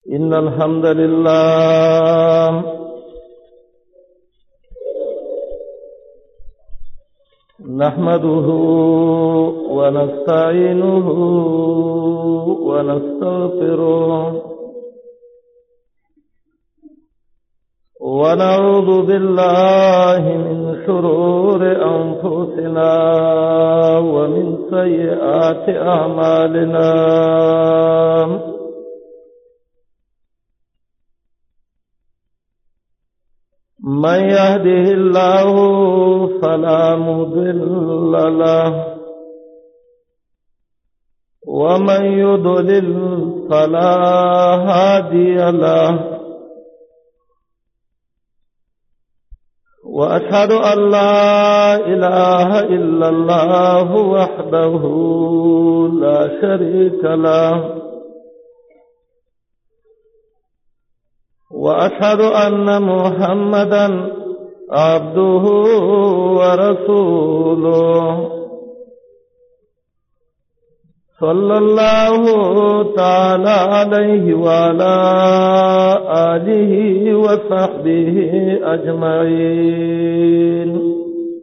إن الحمد لله نحمده ونستعينه ونستغفره ونعوذ بالله من شرور أنفسنا ومن سيئات أعمالنا من يهده الله فلا مضل له ومن يضلل فلا هادي له وأشهد أن لا إله إلا الله وحده لا شريك له وأشهد أن محمدا عبده ورسوله صلى الله تعالى عليه وعلى آله وصحبه أجمعين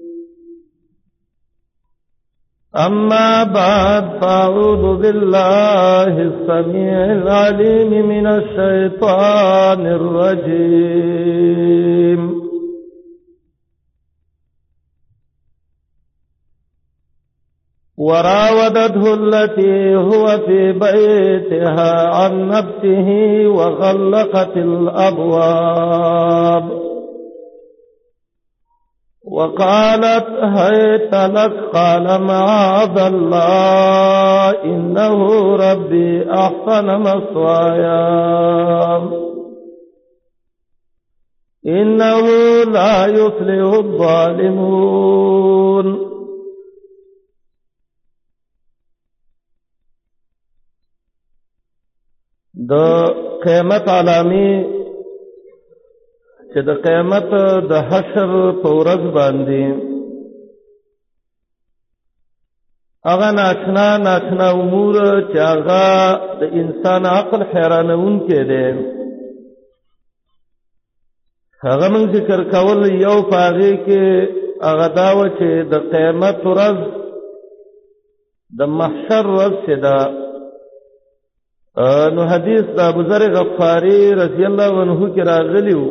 أما بعد فأعوذ بالله السميع العليم من الشيطان الرجيم وراودته التي هو في بيتها عن نفسه وغلقت الأبواب وقالت هيت لك قال معاذ الله إنه ربي أحسن مثواي إنه لا يفلح الظالمون د قیامت علامی چې د قیامت د حشر په ورځ باندې هغه ناشنا امور چې هغه د انسان عقل حیرانونکي دي هغه موږ ذکر کول یو پاغي کې هغه داو چې د قیامت ورځ د محشر ورځ چې دا نو حدیث د ابو ذر غفاری رضی الله عنه کې راغلی و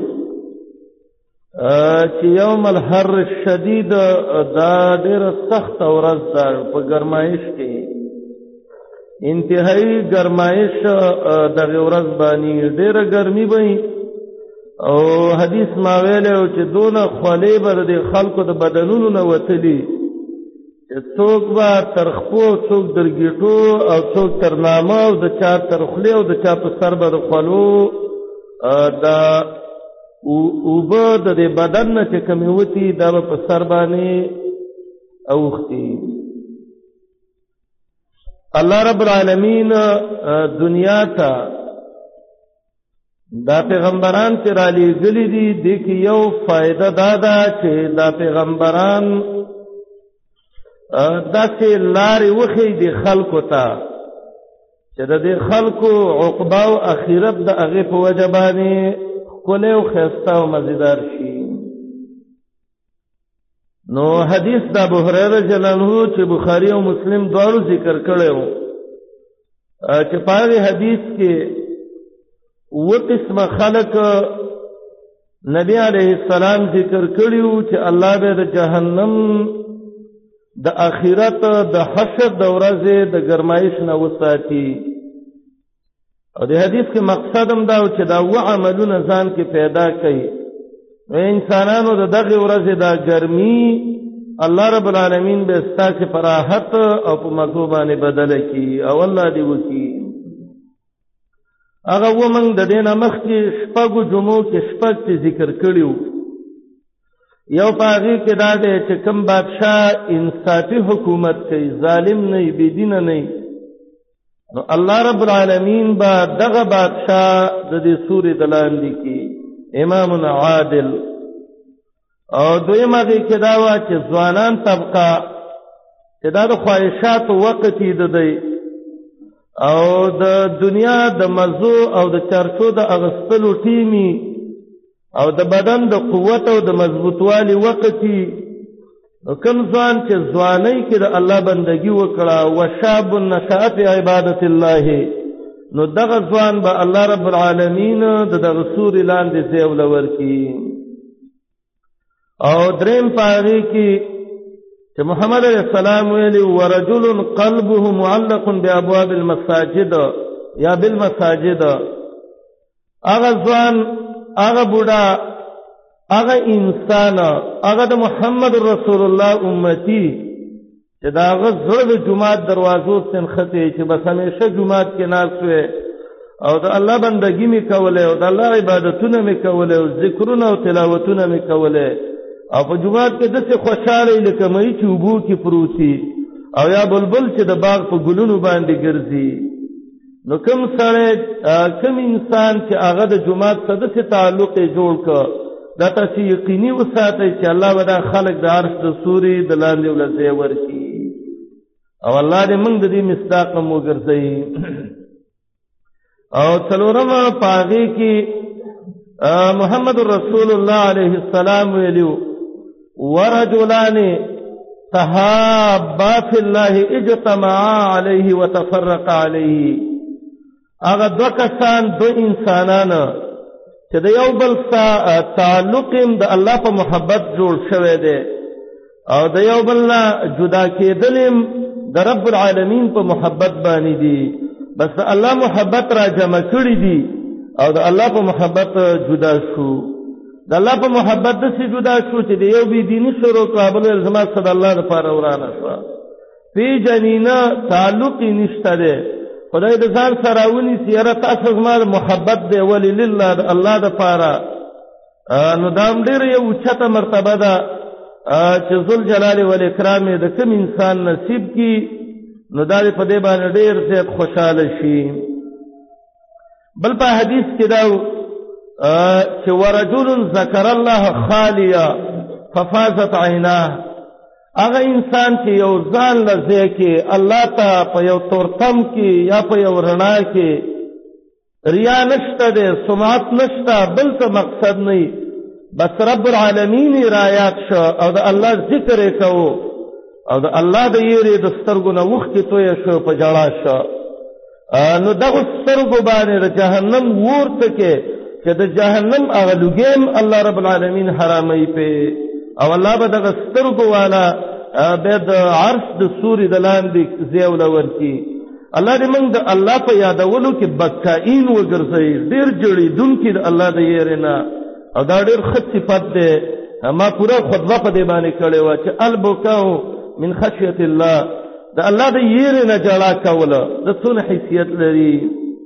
چې یوم الحر الشدید دا ډېر سخت ورځ ده په ګرمایش کې انتهایی ګرمایش دغه ورځ باندې ډېره ګرمي وي او حدیث ما ویلو چې دونه خولې بر د خلکو د بدنونو نه وتلی څوک با ترخپو څوک درګیټو او څوک ترنامه او د چا ترخلی او د چا په سر به د خلو دا او به د بدن نه چې کمی وتی دا په سر باندې اوختي الله رب العالمین دنیا ته دا پیغمبران چې را لېږلي دي د کې یو فائدہ دا ده چې دا پیغمبران داسې لارې وښیي د خلکو ته چې د دې خلکو عقبه او اخرت د هغې په وجه باندې ښکلی او ښایسته او مزیدار شي نو حدیث د ابوهریره رضی الله عنه چې بخاري او مسلم دواړو ذکر کړی و چې په هغې حدیث کې اووه قسمه خلک نبی علیه السلام ذکر کړي وو چې الله به د جهنم د اخرت د حشر د ورځې د ګرمایش نه وساتي او د حدیث کې مقصد هم دا چې دا و عملونه ځان کې پیدا کړي انسانانو د دغه ورځې د ګرمي الله رب العالمین به ستاسو په راحت او په مزو باندې بدل کړي او الله دې وکړي هغه ومن د دینه مخکې شپږو جمعو کې شپږ ذکر کړیو یو پاغي کې دا دی چې کوم بادشاہ انصافي حکومت کوي ظالم نه بی دین نه نو الله رب العالمین با دغه بادشاہ د دې سورې دلاندې کې امام عادل او دویمه کې دا وا چې ځوانان طبقه چې دا د خواهشات وقتی د دی او د دنیا د مزو او د چرچو د اغستلو ټیمی او د بدن د قوت او د مضبوطوالي وقتی کم ځوان چې ځواني کې د الله بندگی وکړه او شاب نشأ فی عبادت الله نو دغه ځوان به الله رب العالمین دغه سور لاندې زیول ورکی او دریم پاره کې چې محمد علیہ السلام ویلی ورجل قلبه معلق بابواب المساجد یا بالمساجد هغه ځوان هغه بوډا هغه انسان هغه د محمد رسول الله امتی چې دا هغه زړه د جمعات دروازو څخه چې بس همیشه جمعات کې ناست وي او د الله بندگی می کوله او د الله عبادتونه می کوله او ذکرونه او تلاوتونه می کوله او په جمعات کې دسه خوشاله لکه مې چې وبو کې پروتي او یا بلبل چې د باغ په ګلونو باندې ګرځي نو کوم سره کوم انسان چې هغه د جمعات سره د تعلق جوړ کړ دا تاسو یقیني وساتئ چې الله ودا خلق د عرش د سوري د لاندې ولځي ورکی او الله دې موږ د دې مصداق مو ګرځي او څلورم پاغي کې محمد رسول الله عليه السلام ویلو ورجلان تحابا في الله اجتمعا عليه وتفرقا عليه هغه دو کسان دو انسانان چې د یو بل سره تعلق د الله په محبت جوړ شوی دی او د یو بل نه جدا کېدل د رب العالمین په محبت باندې دي بس الله محبت را جمع کړی دي او د الله په محبت جدا شو د الله په محبت د سي جدا شو چې د یو بي دیني شروع قابل الزامات صد الله لپاره ورانه شو په جنینا تعلق نشته ده خدای د ځان سره ونی سیاره تاسو زما محبت دی ولی لله الله د پاره نو دام ډیر یو چته مرتبه ده چې ذل جلال و الاکرام د کوم انسان نصیب کی نو دا په دې باندې ډیر زیات خوشاله شي بل په حدیث کې دا چې ورجل ذکر الله خالیا ففازت عیناه هغه انسان چې یو ځان لزه کې الله ته په یو تورتم کې یا په یو رڼا کې ریا نشته ده سمعت نشته بل څه مقصد نه بس رب العالمین رایات شو او د الله ذکر وکاو او د الله د یری د سترګو نه وخت توې شو په جړا شو نو دغه سترګو باندې د جهنم ورته کې چې د جهنم هغه لګیم الله رب العالمین حرامي په او الله به دغه سترګو والا به د عرش د سوري د لاندې زیول ورکی الله دې موږ د الله په یادولو کې بکائین وګرځي ډیر جوړي دن کې د الله د یرینا او دا ډیر ښه صفت ده ما پورا خطبه په دې باندې کړې و چې البکاو من خشیت الله د الله د یرینا جړا کوله د څونه حیثیت لري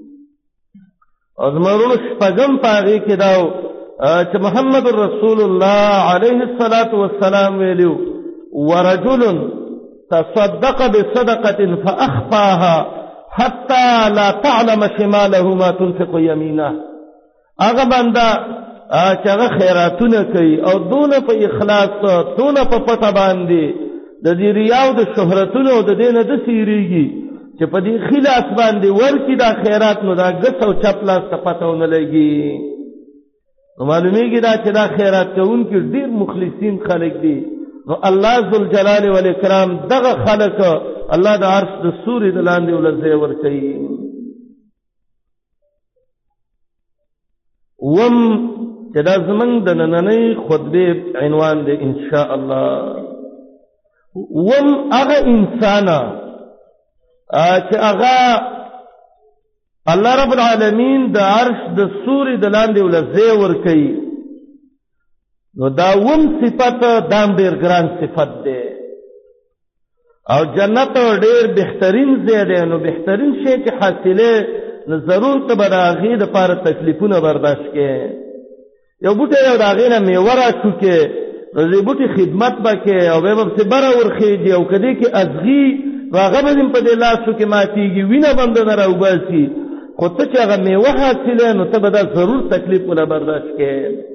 او زمونږ شپږم پاره کې دا چې محمد رسول الله عليه الصلاة والسلام ویلو ورجل تصدق بصدقة فأخفاها حتى لا تعلم شماله ما تنفق يمينه هغه بنده چې هغه خیراتونه کوي او دونه په اخلاص دونه په پټه باندې د دې ریاو د شهرتونو او د دینه د سیریږي چې په دې خلاص باندې ورکی دا خیرات نو دا ګس او چپلاس ته پته ونه لګي نو معلومیږي دا چې دا خیرات کوونکي ډیر مخلصین خلک دي نو الله ذل جلال و الاکرام دغه خلق الله د عرش د سوري د لاندې ولځي ور کوي وم چې دا زمنګ د نننۍ خطبه عنوان دی ان شاء الله وم هغه انسان چې هغه الله رب العالمین د عرش د سوري د لاندې ولځي ور کوي نو دا وم صفت دام ډیر ګران صفت ده او جنت ډیر بهترین ځای ده نو بهترین شی چې حاصله نو ضرور ته براغي د پاره تکلیفونه برداشت کې یو بوټه یو داغې نه میوه راشو کې نو دې بوټي خدمت وکړي او به په بره ورخېږي او کدی کې ازغي واغه به په دې لاسو کې ماتيږي وینه بند نه راوباسي خو ته چې هغه میوه حاصله نو ته به دا ضرور تکلیف ولا برداشت کې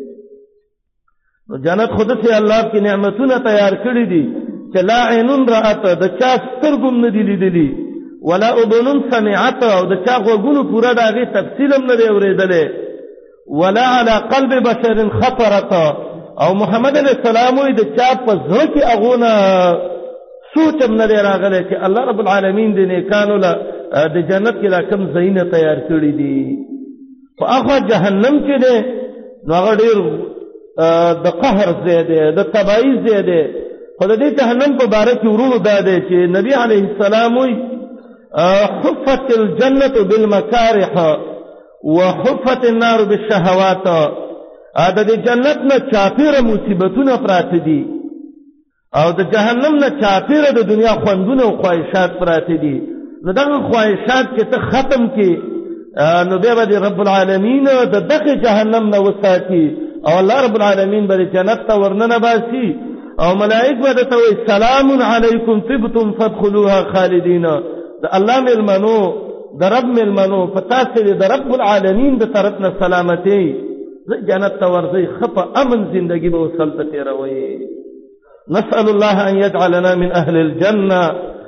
نو جنت خود سے الله کی نعمتونه تیار کړې دي چې لا عینن رات د چا سترګم نه دي لیدلي ولا اذن سمعت او د چا غوږونو پوره د هغې تفصیل هم نه دی اورېدلی ولا على قلب بشر خطرت او محمد علیه السلام وایي د چا په زړه کې هغونه سوچ هم نه دی راغلی چې الله رب العالمین د نیکانو له د جنت کې لا کوم ځایونه تیار کړي دي په هغه جهنم کې دی نو هغه ډېر د قهر ځای دی د تباهي ځای دی خو د دې جهنم په باره کې ورونو دا دی چې نبي علیه السلام وایي حفت الجنة بالمکارح وحفت النار بالشهوات د دې جنت نه چاپیره مصیبتونه پراته دي او د جهنم نه چاپیره د دنیا خوندونه او خواهشات پراته دي نو دغه خواهشات چې ته ختم کې نو بیا به رب العالمین د دغه جهنم نه وساتي او الله رب العالمین به جنت ته ورننه باسي او ملائک به ته وایي سلام علیکم طبتم فادخلوها خالدین د الله ملمنو د رب ملمنو په تاسو د رب العالمین د طرف نه سلامتی جنت ته ورځي خپ امن زندگی به وصلت تیروي نسأل الله ان يجعلنا من اهل الجنه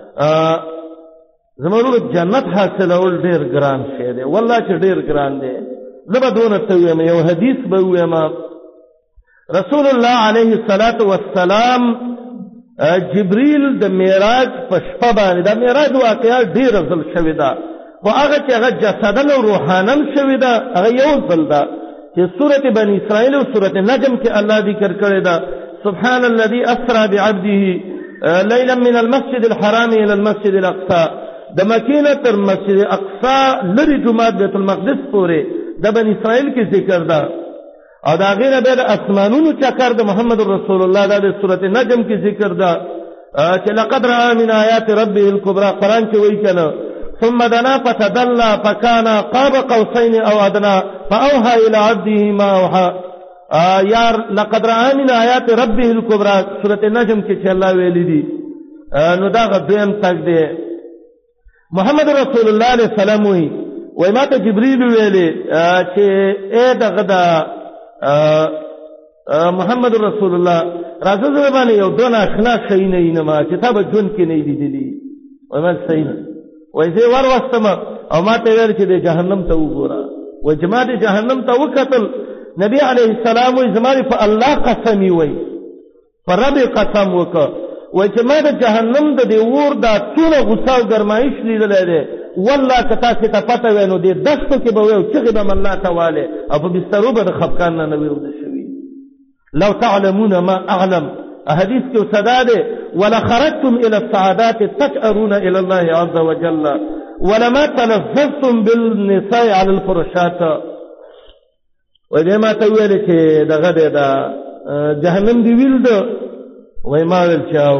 زمونږ جنت حاصلول ډیر ګران شی دی والله چې ډیر ګران دی زبا دونه ته ویم یو حدیث به ویم رسول الله علیه الصلاة والسلام جبريل د معراج په شپه باندې د معراج واقعا ډیر ځل شوی دا خو هغه چې هغه جسدن او روحانن شوی دا هغه یو ځل دا چې سورۃ بنی اسرائیل او سورۃ نجم کې الله ذکر کړی دا سبحان الذي اسرى بعبده ليلا من المسجد الحرام الى المسجد الاقصى د مکینه تر مسجد اقصا لری جمعه بیت المقدس پورې د بنی اسرائیل کې ذکر دا او دا غیره به اسمانونو چکر د محمد رسول الله د سورۃ نجم کې ذکر دا چې لقد را من آیات ربه الكبرى قران کې وایي کنه ثم دنا فتدلى فكان قاب قوسين او ادنى فاوحى الى عبده ما اوحى یا لقد را من آیات ربه الكبرى سورۃ نجم کې چې الله ویلي دي نو دا غویم تک دی محمد رسول الله علیه السلام وی ما ته جبرئیل ویلي چې اے دغه دا محمد رسول الله راځه زبانه یو دونه اخنا شي نه ما چې تا به جون کې نه دیدلی وای ما صحیح وای زه ور واستم او ما ته ویل چې د جهنم ته وګوره وای جما د جهنم ته وکتل نبی علیه السلام وای زماري په الله قسمی وای پر رب قسم وکړه وای چې ما د جهنم د دی ور دا ټول غصه او ګرمایش لیدلې ده والله کتا چې ته پته وینو دې دستو کې به وي چې به الله تعالی او په بسترو به خفقان نه وي شوی لو تعلمون ما اعلم حدیث کې صدا ده ولا خرجتم الى السعادات تشعرون الى الله عز وجل ولما تلذذتم بالنساء على الفرشات وای ما ته ویل چې دغه ده جهنم دی ویل ده وای ما ول چاو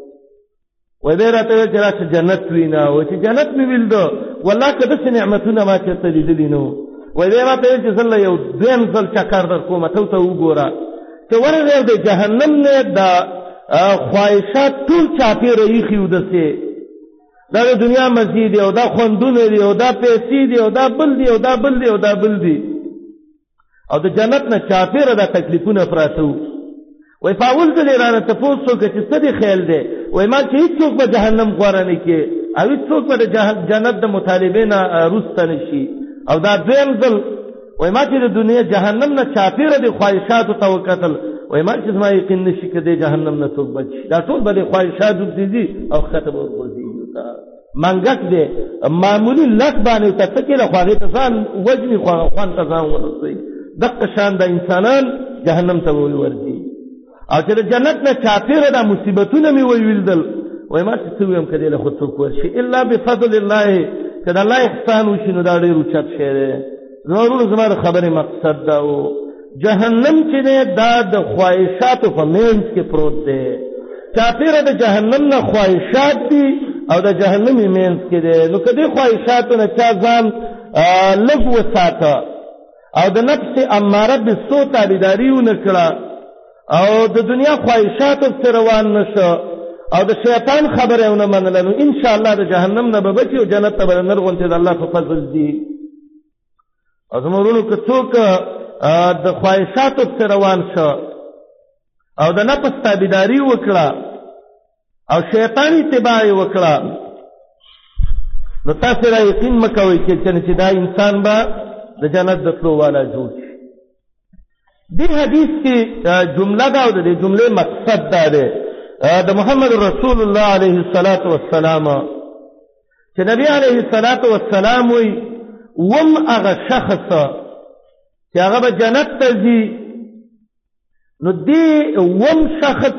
وای به راته چې راشه جنت وینا او چې جنت می ویل دو والله کده څه نعمتونه ما چرته لیدلی نو وای به راته چې زله یو دیم ځل چکر در کومه ته وګوره چې ورغه د جهنم نه دا خواهشات ټول چاپی رہی ودسه دا د دنیا مزید او دا خوندونه دی او دا پیسې دی او دا بل دی او دا بل دی او دا بل دی او د جنت نه چاپی را د تکلیفونه پراتو وای فاول ځل رانه تاسو کې چې څه دی خیال دی وای ما چې څوک په جهنم غواره نه کې او څوک په جنت د مطالبه نه روسته نشي او دا دویم ځل وای ما چې د دنیا جهنم نه چاپیره د خواهشات او توکل وای ما چې ما یقین نشي کې د جهنم نه څوک بچي دا ټول به د خواهشات دي او ختم ورغورځي منګک دی معمولی لک باندې تکل خواږه ته ځان وجني خوان ته ځان ورسي دغه شان د انسانان جهنم ته ورځي او چې جنت نه چاپیره د مصیبتونو می ویلدل وای ما څه ویم کړي له خود څوک ورشي الا بفضل الله کله الله احسان وشي نو دا ډیر اوچت شی دی ضرور زموږ خبره مقصد دا او جهنم چې دا د خواهشاتو په منځ کې پروت دی چاپیره د جهنم نه خواهشات دي او د جهنم منځ کې دی نو کدی خواهشاتو نه چا ځان لږ وساته او د نفس اماره بالسوء تابعداري ونکړه او د دنیا خواهشاتو سره روان نشو او د شیطان خبره ونه منله نو ان شاء الله د جهنم نه به بچي او جنت ته به نرغونته د الله په فضل دی او زمورونو که څوک د خواهشاتو سره روان شو او د نفس تابعداري وکړه او شیطان اتباع وکړه نو تاسو را یقین مکوئ چې دا انسان به د جنت د تلو والا جوړ شي. دې حدیث کې جمله دا او د دې جملې مقصد دا دی د محمد رسول الله علیه الصلاة والسلام چې نبی علیه الصلاة والسلام وی وم هغه شخص چې هغه به جنت ته ځي، نو دې وم شخص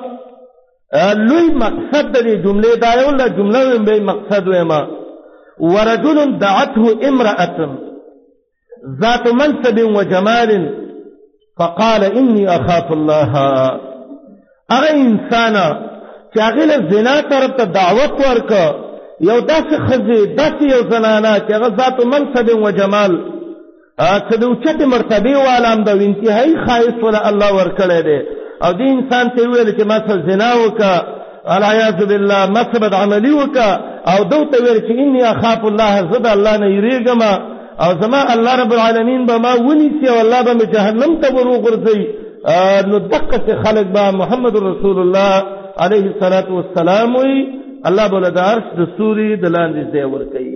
لوی مقصد د دې جملې دا یو له جمله به مقصد ویما ورجل دعته امرأة ذات منصب وجمال فقال إني أخاف الله. هغه انسان چې هغه له زنا طرف ته دعوت ورکړه، یو داسې ښځې داسې یو زنانه چې هغه ذات منصب و جمال څه د اوچتې مرتبې والا هم ده، انتهایي ښایست وله الله ورکړی دی، او دې انسان ته یې وویل چې ما څه زنا وکړه، العیاذ بالله ما څه بد عملي وکړه، او ده ورته ویل چې اني اخاف الله، زه د الله نه یېرېږم او زما الله رب العالمین به ما ونیسي او الله به مې جهنم ته ور وغورځوي. نو دقسې خلک به محمد رسول الله علیه الصلاة والسلام وي الله به له د عرش د سوري د لاندې ځای ورکوي.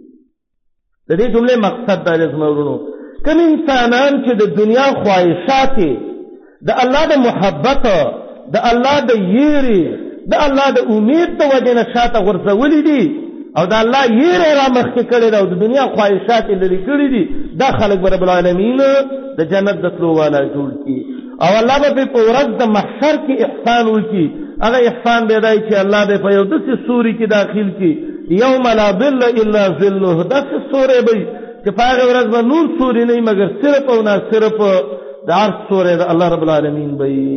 د دې جملې مقصد دا دی زما ورونو، کوم انسانان چې د دنیا خواهشات د الله د محبت، د الله د یېرې، د الله د امید د وجې نه شاته غورځولي دي او د الله یېرې را مخکې کړې ده او د دنیا خواهشات یې لرې کړي دي، دا خلک به رب العالمین د جنت د تلو والا جوړ کړي او الله به په ورځ د محشر کې احسان وکړي. هغه احسان به دی چې الله به په یو داسې سوري کې داخل کړي یوم لا ظل الا ظله، داسې سوری به چې په هغه ورځ به نور سوري نه وي مګر صرف او نه صرف د عرش سوری د الله رب العالمین به وي.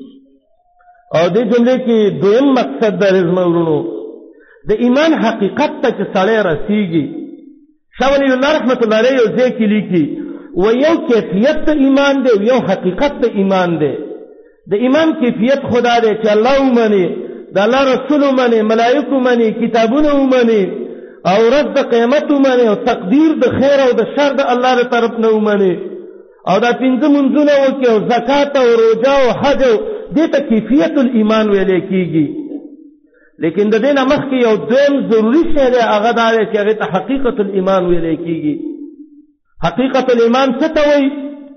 او دې جملې کې دویم مقصد د زما ورونو د ایمان حقیقت ته چې سړی رسیږي. شاه ولی الله رحمت الله علیه یو ځای کې لیکي و یو کیفیت د ایمان دی او یو حقیقت د ایمان دی. د ایمان کیفیت خدا دی چې الله ومني، د الله رسول ومني، ملائکه ومني، کتابونه ومني او ورځ د قیامت ومني او تقدیر د خیر او د شر د الله له طرف نه ومني او دا پنځه منځونه وکړي او زکات او روژه او حج، دې ته کیفیت الایمان ویلی کېږي. لیکن د دې نه مخکې یو دویم ضروري شی دی، هغه دا دی چې هغې ته حقیقت الایمان ویلی کېږي. حقیقت الایمان څه ته وایي؟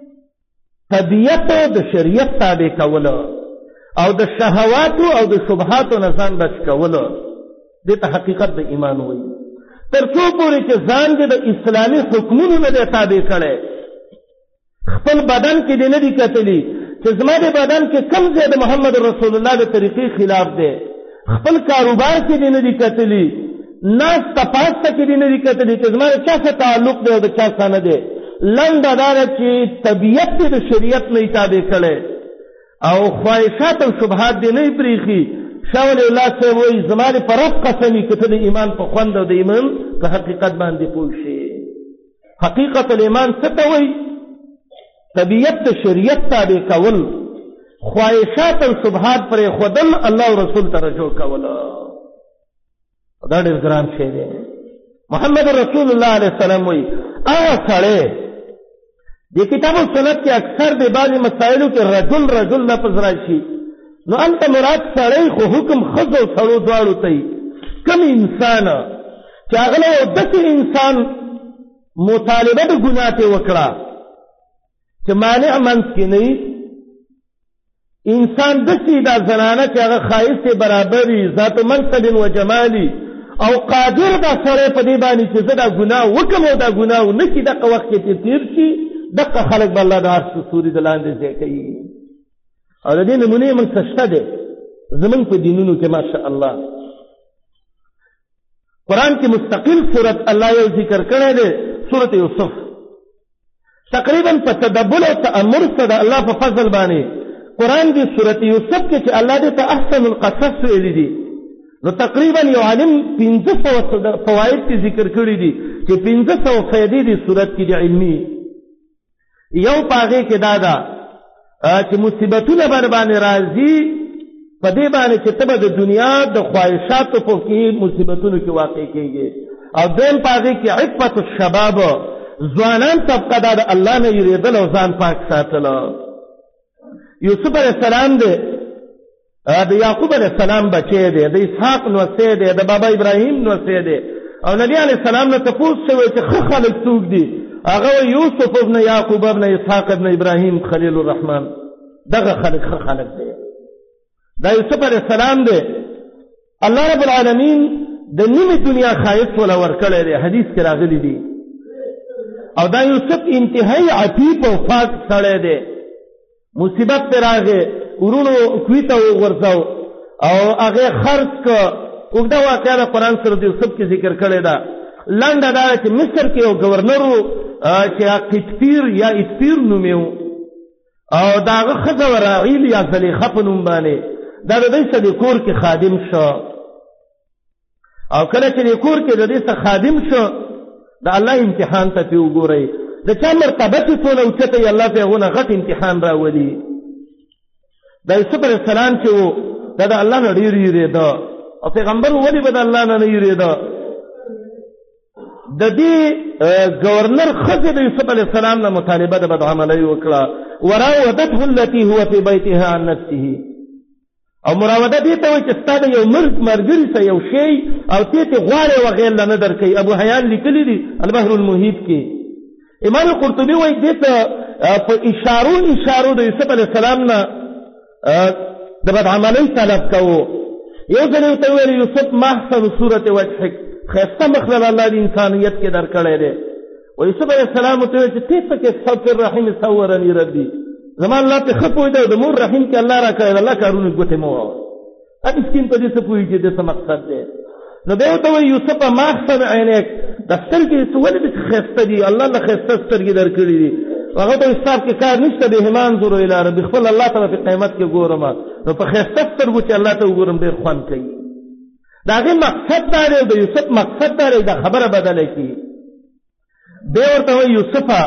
طبیعت د شریعت تابع کولو او د شهواتو او د شبهاتو نه ځان بچ کولو، دې ته حقیقت د ایمان وایي. تر څو پورې چې ځان دې د اسلامي حکمونو نه دی تابع کړی، خپل بدن کې دې نه دي کتلي چې زما د بدن کې کوم ځای د محمد رسول الله د طریقې خلاف دی، خپل کاروبار کې دې نه دي کتلي، ناس تپاسته کې دې نه دي کتلي چې زما د چا سره تعلق دی او د چا سره نه دی. لنډه دا ده چې طبیعت دې د شریعت نه تابع کړی او خواهشات او شبهات دې نه پرېښي. شاه ولی الله صاحب وایي زما د په رب قسمي که ته د ایمان په خوند او د ایمان په حقیقت باندې پوه شې. حقیقت الایمان څه ته وایي؟ طبیعت د شریعت تابع کول، خواهشات او شبهات پرې ښودل، الله او رسول ته رجوع کول، دا ډېر ګران شی دی. محمد رسول الله علیه السلام وایي هغه سړی د کتاب او سنت کې اکثر د بعضې مسایلو کې رجل لفظ راشي، نو هلته مراد سړی خو حکم ښځو او سړو دواړو ته وي. کوم انسان چې هغه له یو داسې انسان مطالبه د ګناه ترې وکړه چې مانع منځ کې نه وي، انسان داسې دا زنانه چې هغه ښایست برابري، ذات منصب و جمالي او قادر دا سړی په دې باندې چې زه دا ګناه وکړم او دا ګناه ونه کړي، دغه وخت کې چې تېر شي دغه خلک به الله د عرش سوري د لاندې ځای کوي. او د دې نمونې موږ څه شته دی زموږ په دینونو کې ماشاء الله. قرآن کې مستقل صورت الله یو ذکر کړی دی، سورت یوسف. تقریبا په تدبر او تأمر سره الله په فضل باندې قرآن دی سورت یوسف کې چې الله دې ته احسن القصص ویلي دي، نو تقریبا یو عالم 1500 فواید کې ذکر کړي دي چې 1500 فائدې دي سورت کې د علمي. یو پاغه کې دا ده چې مصیبتونه باندې راځي په دې باندې چې ته د دنیا د خواهشاتو په کې مصیبتونو کې واقع کېږي، او دیم پاغه کې عفت الشباب، ځوانان طبقه د الله نه یریدل او ځان پاک ساتل. یوسف علیہ السلام دے د یعقوب علیہ السلام بچے دے، د اسحاق نوسے دے، د بابا ابراہیم نوسے دے، او نبی علیہ السلام نه تپوس شوی چې ښه خلک څوک دي هغه یوسف ابن یعقوب ابن اسحاق ابن ابراهیم خلیل الرحمن دغه خلک ښه خلک دي دا یوسف علیہ السلام دی الله رب العالمین د نیمه دنیا خایف ولا ورکړی دی حدیث کې راغلی دی او دا یوسف انتهایی عفیف او پاک سړی دی مصیبت پر راغی ورونو کوی ته وغورځاو او هغه خرڅ ک اوږده واقعه د قرآن سره د یوسف کې ذکر کړې ده لنډه دا چې مصر کې یو ګورنر و چې قطفیر یا اطفیر نومې و او د هغه ښځه وه راعیل یا زلیخه په نوم باندې دا د دوی سره د کور کې خادم شو او کله چې د کور کې د دې څخه خادم شو د الله امتحان ته پې وګورئ د چا مرتبه چې څونه اوچته یې الله پې هغونه غټ امتحان راولي د یوسف علیه السلام چې و دا د الله نه ډېر یېرېده او پیغمبر ولې به د الله نه یېرېده د دې گورنر ښځې د یوسف علیه السلام نه مطالبه د بدعملۍ وکړه وراودته التي هو في بيتها عن نفسه او مراوده دې ته وایي چې ستا د یو ملګري څه یو شی او ته یې غواړې وغیر له نه درکوي ابو حیان لیکلي دي البحر المحیط کې امام قرطبي وایي دې ته په اشارو د یوسف علیه السلام نه د بدعملۍ طلب کوو یو ځل ورته ویل یوسف ما احسن صورت وجهک ښایسته مخ له الله د انسانیت کې درکړی دی و یوسف علیه السلام ورته ویل چې ته پکې صبر رحیم صورني ربي زما الله ته ښه پوهېده د مور رحیم کې الله را کړی د الله کارونه ګوتې مه ووه مسکین په دې څه پوهېږي د څه مقصد دی نو بیا ورته وایي یوسفه ما احسن عینک دا سترګې ولې داسې ښایسته دي الله له ښایسته سترګې درکړي دي هغه ته حساب کې کار نشته بهما انظر الی ربي خپل الله ته په قیامت کې ګورم نو په ښایسته سترګو چې الله ته وګورم ډېر خوند کوي د هغې مقصد دا دی د یوسف مقصد دا دی دا خبره بدله کړي بیا ورته وایي یوسفه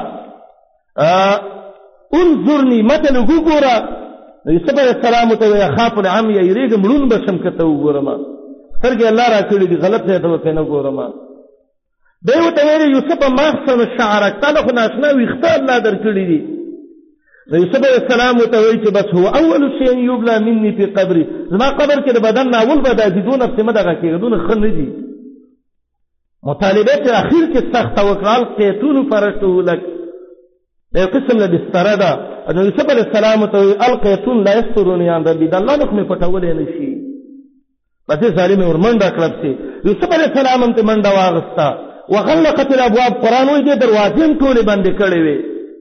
انظرني مته لږ وګوره یوسف علیه السلام ورته وایي اخاف العمي یېرېږم ړوند به شم که ته وګورم سترګې الله را کړي دي غلط ځای ته به پرې نه ګورم بیا ورته ویلې یوسفه ما احسن شعرک تا له خو ناشنا ویښته الله درکړي دي د یوسف علیه السلام ورته وایي چې بس هو اول شی یبلا مني فی قبري زما قبر کې د بدن نه اول به دا دي دونه پسې مه دغه کېږه دونه ښه نه دي مطالبه چې اخیر کې سخته وکړه القیتون فرشته لک د یو قسم له بستره ده نو یوسف علیه السلام ورته وایي القیتون لا یستروني عن ربي د الله نه خو مې پټولی نه شي بس یې ظالم یې ورمنډه کړه پسې یوسف علیه السلام هم ترې منډه واغسته وغلقت الابواب قرآن وایي دې دروازې هم ټولې بندې کړې وې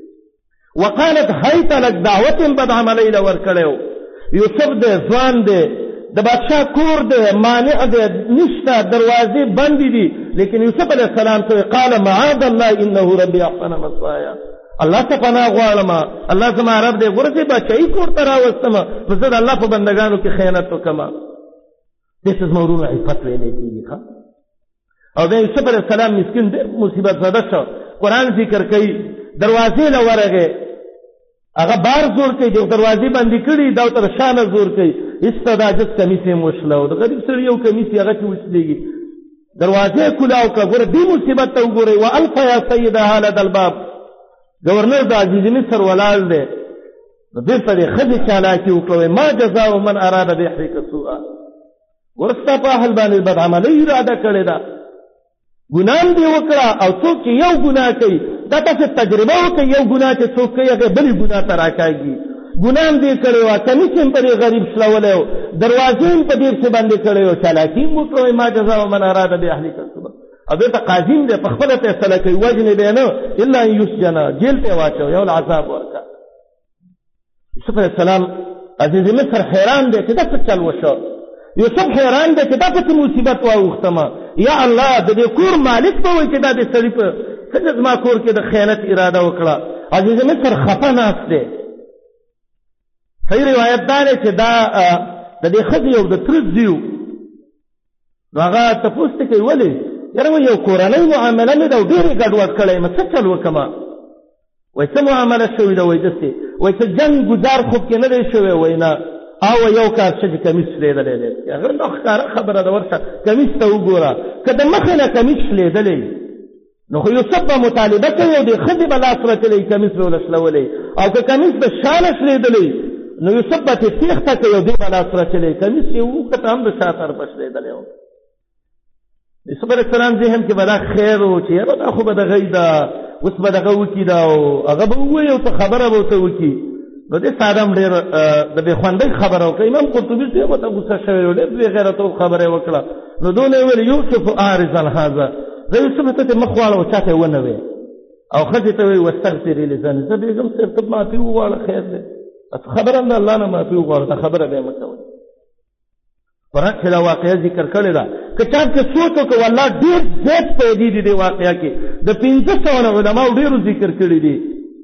وقالت هیت لک دعوت بدعملۍ له ورکړی و یوسف دی ځوان دی د بادشاه کور دی مانع دی نشته دروازې بندې دي لیکن یوسف علیه السلام ته قال معاذ الله انه ربي احسن مثوایا الله ته پناه غواړم الله زما رب دی ګوره بچایي کور ته راوستم نو زه د الله په بندګانو کې خیانت وکړم دې څه زما ورونه عفت ویلی کېږي ښه او بیا یوسف علیه السلام مسکین ډېر مصیبت زده شو قرآن ذکر کوي دروازې له ورغې هغه بار زور کوي د دروازې بندې کړي دا ورته شانه زور کوي ایسته دا جس کمیس یې هم وشله د غریب سړي یو کمیس یې هغه چې وشلېږي دروازې کولاو کړه ګوره دې مصیبت ته وګورئ والف یا سیدها لدى الباب گورنر د عزیز مصر ولاړ دی نو بېرته دې ښځې چالاکي وکړه ما جزاء من اراد بأهلک سوءا ګوره ستا په اهل باندې بدعملۍ اراده کړې ده ګناه دې وکړه او څوک چې یو ګناه کوي دا تاسې تجربه وکړئ یو ګناه چې څوک کوي هغه بلې ګناه ته راکاږي ګناه هم دې کړی وه کمیس هم په دې غریب شلولی و دروازې هم په ډېر څه باندې کړی و چالاکي هم وکړه ما جزاء من اراد بأهلک سوءا او بېرته قاضي هم دی په خپله فیصله کوي وجنې دی نه الا ان یسجنه جیل ته یې واچو یو عذاب ورکړه یوسف علیه السلام عزیز مصر حیران دی چې دا څه چل وشو یوسف حیران دی چې دا پسې مصیبت واوښتم یا الله د دې کور مالک به وایي چې دا دې سړي په څنګه زما کور کې د خیانت اراده وکړه عزیز مصر خفه ناست دی صحیح روایت دا دی چې دا د دې ښځې یو د تره زوی و نو هغه تپوس ته کوي ولې یاره وایي یو کورنۍ معامله مې ده او ډېر یې ګډوډ کړی یم څه چل وکړم وایي څه معامله شوې ده وایي داسې وایي څه جنګ ګزار خوب کې نه دی شوی وایي نه او یو کار چې کمیس شلېدلی دی هغه نو ښکاره خبره ده ورشه کمیس ته وګوره که د مخې نه کمیس شلېدلی نو خو یوسف به مطالبه کوي او د ښځې به لاس رچلی کمیس به ونه شلولی او که کمیس د شانه شلېدلی نو یوسف به ترې تېښته کوي او دې به لاس رچلی کمیس یې وکړه هم د شا طرفه شلېدلی و یوسف علیه السلام ذهن کې به دا خیر و چې یاره دا خو به دغه ده اوس به دغه وکړي دا او هغه به ووایي او ته خبره به ورته وکړي نو دې سادم ډېر د بې خوندۍ خبره وکړه امام قرطبي صاحب ورته غوسه شوی و ډېر بې غیرته خبره یې وکړه نو دونه یې ویل یوسف اعرض عن هذا زه یوسف ته دې مخ واړه او چاته یې ونه وې او ښځې ته ویې واستغفري لذنبک زه بېګم صاحب ته معافي وغواړه خیر دی خبره د الله نه معافي وغواړه دا خبره به یې مه کوئ قرآن چې دا واقعه ذکر کړې ده که چا کې سوچ وکړو والله ډېر زیات فایدې دي دې واقعه کې د 500 علماو ډېرو ذکر کړي دي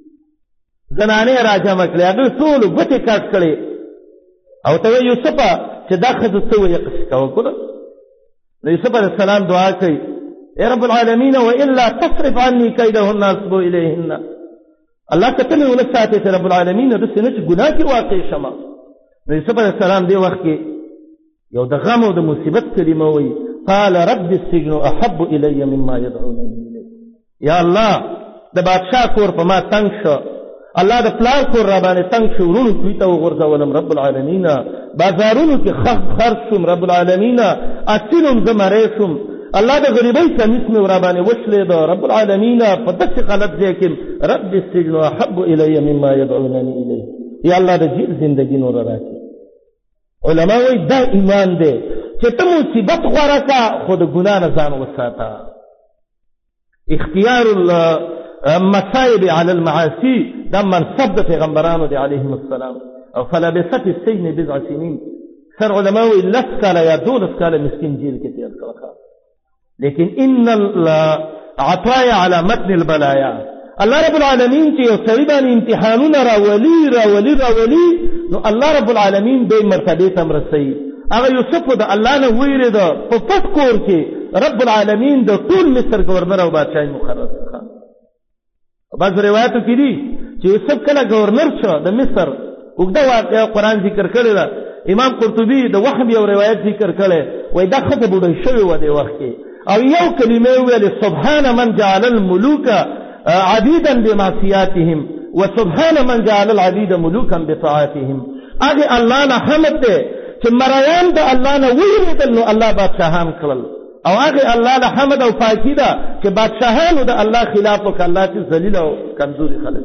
زنانې راجمع کړې هغوی ټولو ګوتې کټ کړې او ته وایي یوسفه چې دا ښځه څه وایي قصې کوه ګوره نو یوسف علیه السلام دعا کوي ای رب العالمین والا تصرف عني کیدهن اصب الیهن الله که ته مې ونه ساتې چې رب العالمین داسې نه چې ګناه کې واقع شمه نو یوسف علیه السلام دې وخت کې یو د غم او د مصیبت کلمه وایي قال رب السجن احب الی مما يدعونني الیه یا الله د بادشاه کور په ما تنګ شو الله د پلار کور را باندې تنګ شو ورونو دوی ته وغورځولم رب العالمین بازارونو کې خرڅ شوم رب العالمین اسیرم زه مری شوم الله د غریبۍ کمیس مې ورا باندې وشلېده رب العالمین په داسې غلط ځای کې رب السجن احب الی مما يدعونني الیه یا الله د جیل زندګي نور راکړي علماء وایي دا ایمان دی چې ته مصیبت غوره کا خو د ګناه نه ځان وساته اختیار المصائب على المعاصي دا منصب د پیغمبرانو دی علیهم السلام او فلبث في السجن بضع سنين سر علماء وایي 10 کاله یا 12 کاله مسکین جیل کې تیر کړه لیکن ان العطايا على متن البلايا الله رب العالمین چې یو سړي باندې امتحانونه راولي نو الله رب العالمین دې مرتبه ته مرسي هغه یوسف د الله نه ویریده په پټ کور کې رب العالمین د ټول مصر گورنر او بادشاہ مقرر کړ بعض روایتو کې دي چې یوسف کله گورنر شو د مصر وګړه واقعا قرآن ذکر کړی دا امام قرطبي د وحب یو روایت ذکر کړي وای دا خطه بډای شوی و دی وخت کې او یو کلمه ویل سبحان من جعل الملوك عبيدا بمعصياتهم وسبحان من جعل العبيد ملوكا بطاعتهم اگه الله نه حمد ده چې مریان د الله نه ویریدل نو الله بادشاہان کړل او هغه الله له حمد او پاکی ده چې بادشاہانو د الله خلاف وکړ الله چې ذلیل او کمزوري خلک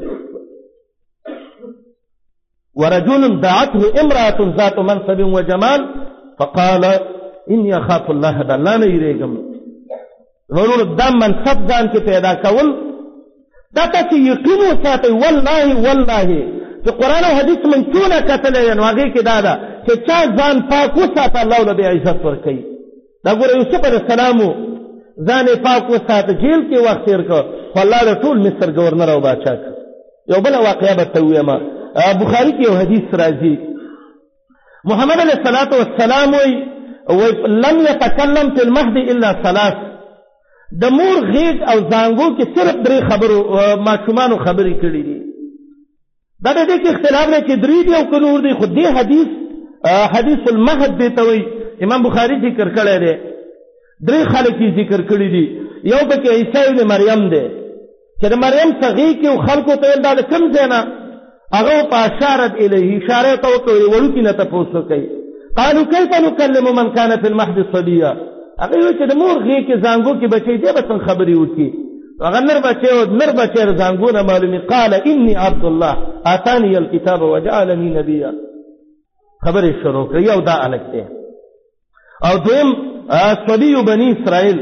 ورجل دعته امرأة ذات منصب وجمال فقال اني اخاف الله د الله نه یریږم ورور د منصب ځان کې پیدا کول دا ته یقین وساتئ والله چې قرآن او حدیث منچونه کتلې نو هغې کې دا ده چې چا ځان پاک وساته الله له دې عزت ورکوي دا ګوره یوسف علیه السلام ځان یې پاک وساته جیل کې وخت تېر کړ خو الله د ټول مصر ګورنر او باچا کړ یو بله واقعه به ته ووایم بخاري کې یو حدیث راځي محمد علیه الصلاة والسلام وایي لم يتکلم فی المهد الا ثلاث د مور غیږ او زانګو کې صرف 3 خبرو ماشومانو خبرې کړې دي دا د دې کې اختلاف دی چې 3 دي او که نور دي خو دې حدیث المهد دی ته وایي امام بخاري ذکر کړی دی 3 خلک یې ذکر کړي دي یو پکې عیسی ابن مریم دی چې د مریم صغی کې خلکو ته ویل دا د کوم ځای نه هغه په اشارت الیه اشاره ته وکړي وړوکي نه تپوس وکړي قالوا كيف نكلم من كان في المهد صبيا هغه وی چې د مور غې کې زانګو کې بچي دی به څنګه خبرې وکړي هغه نر بچي زانګو نه معلومي قال اني عبد الله اتاني الكتاب وجعلني نبيا خبرې شروع کړي او دا الګ دی او دویم صبي بني اسرائيل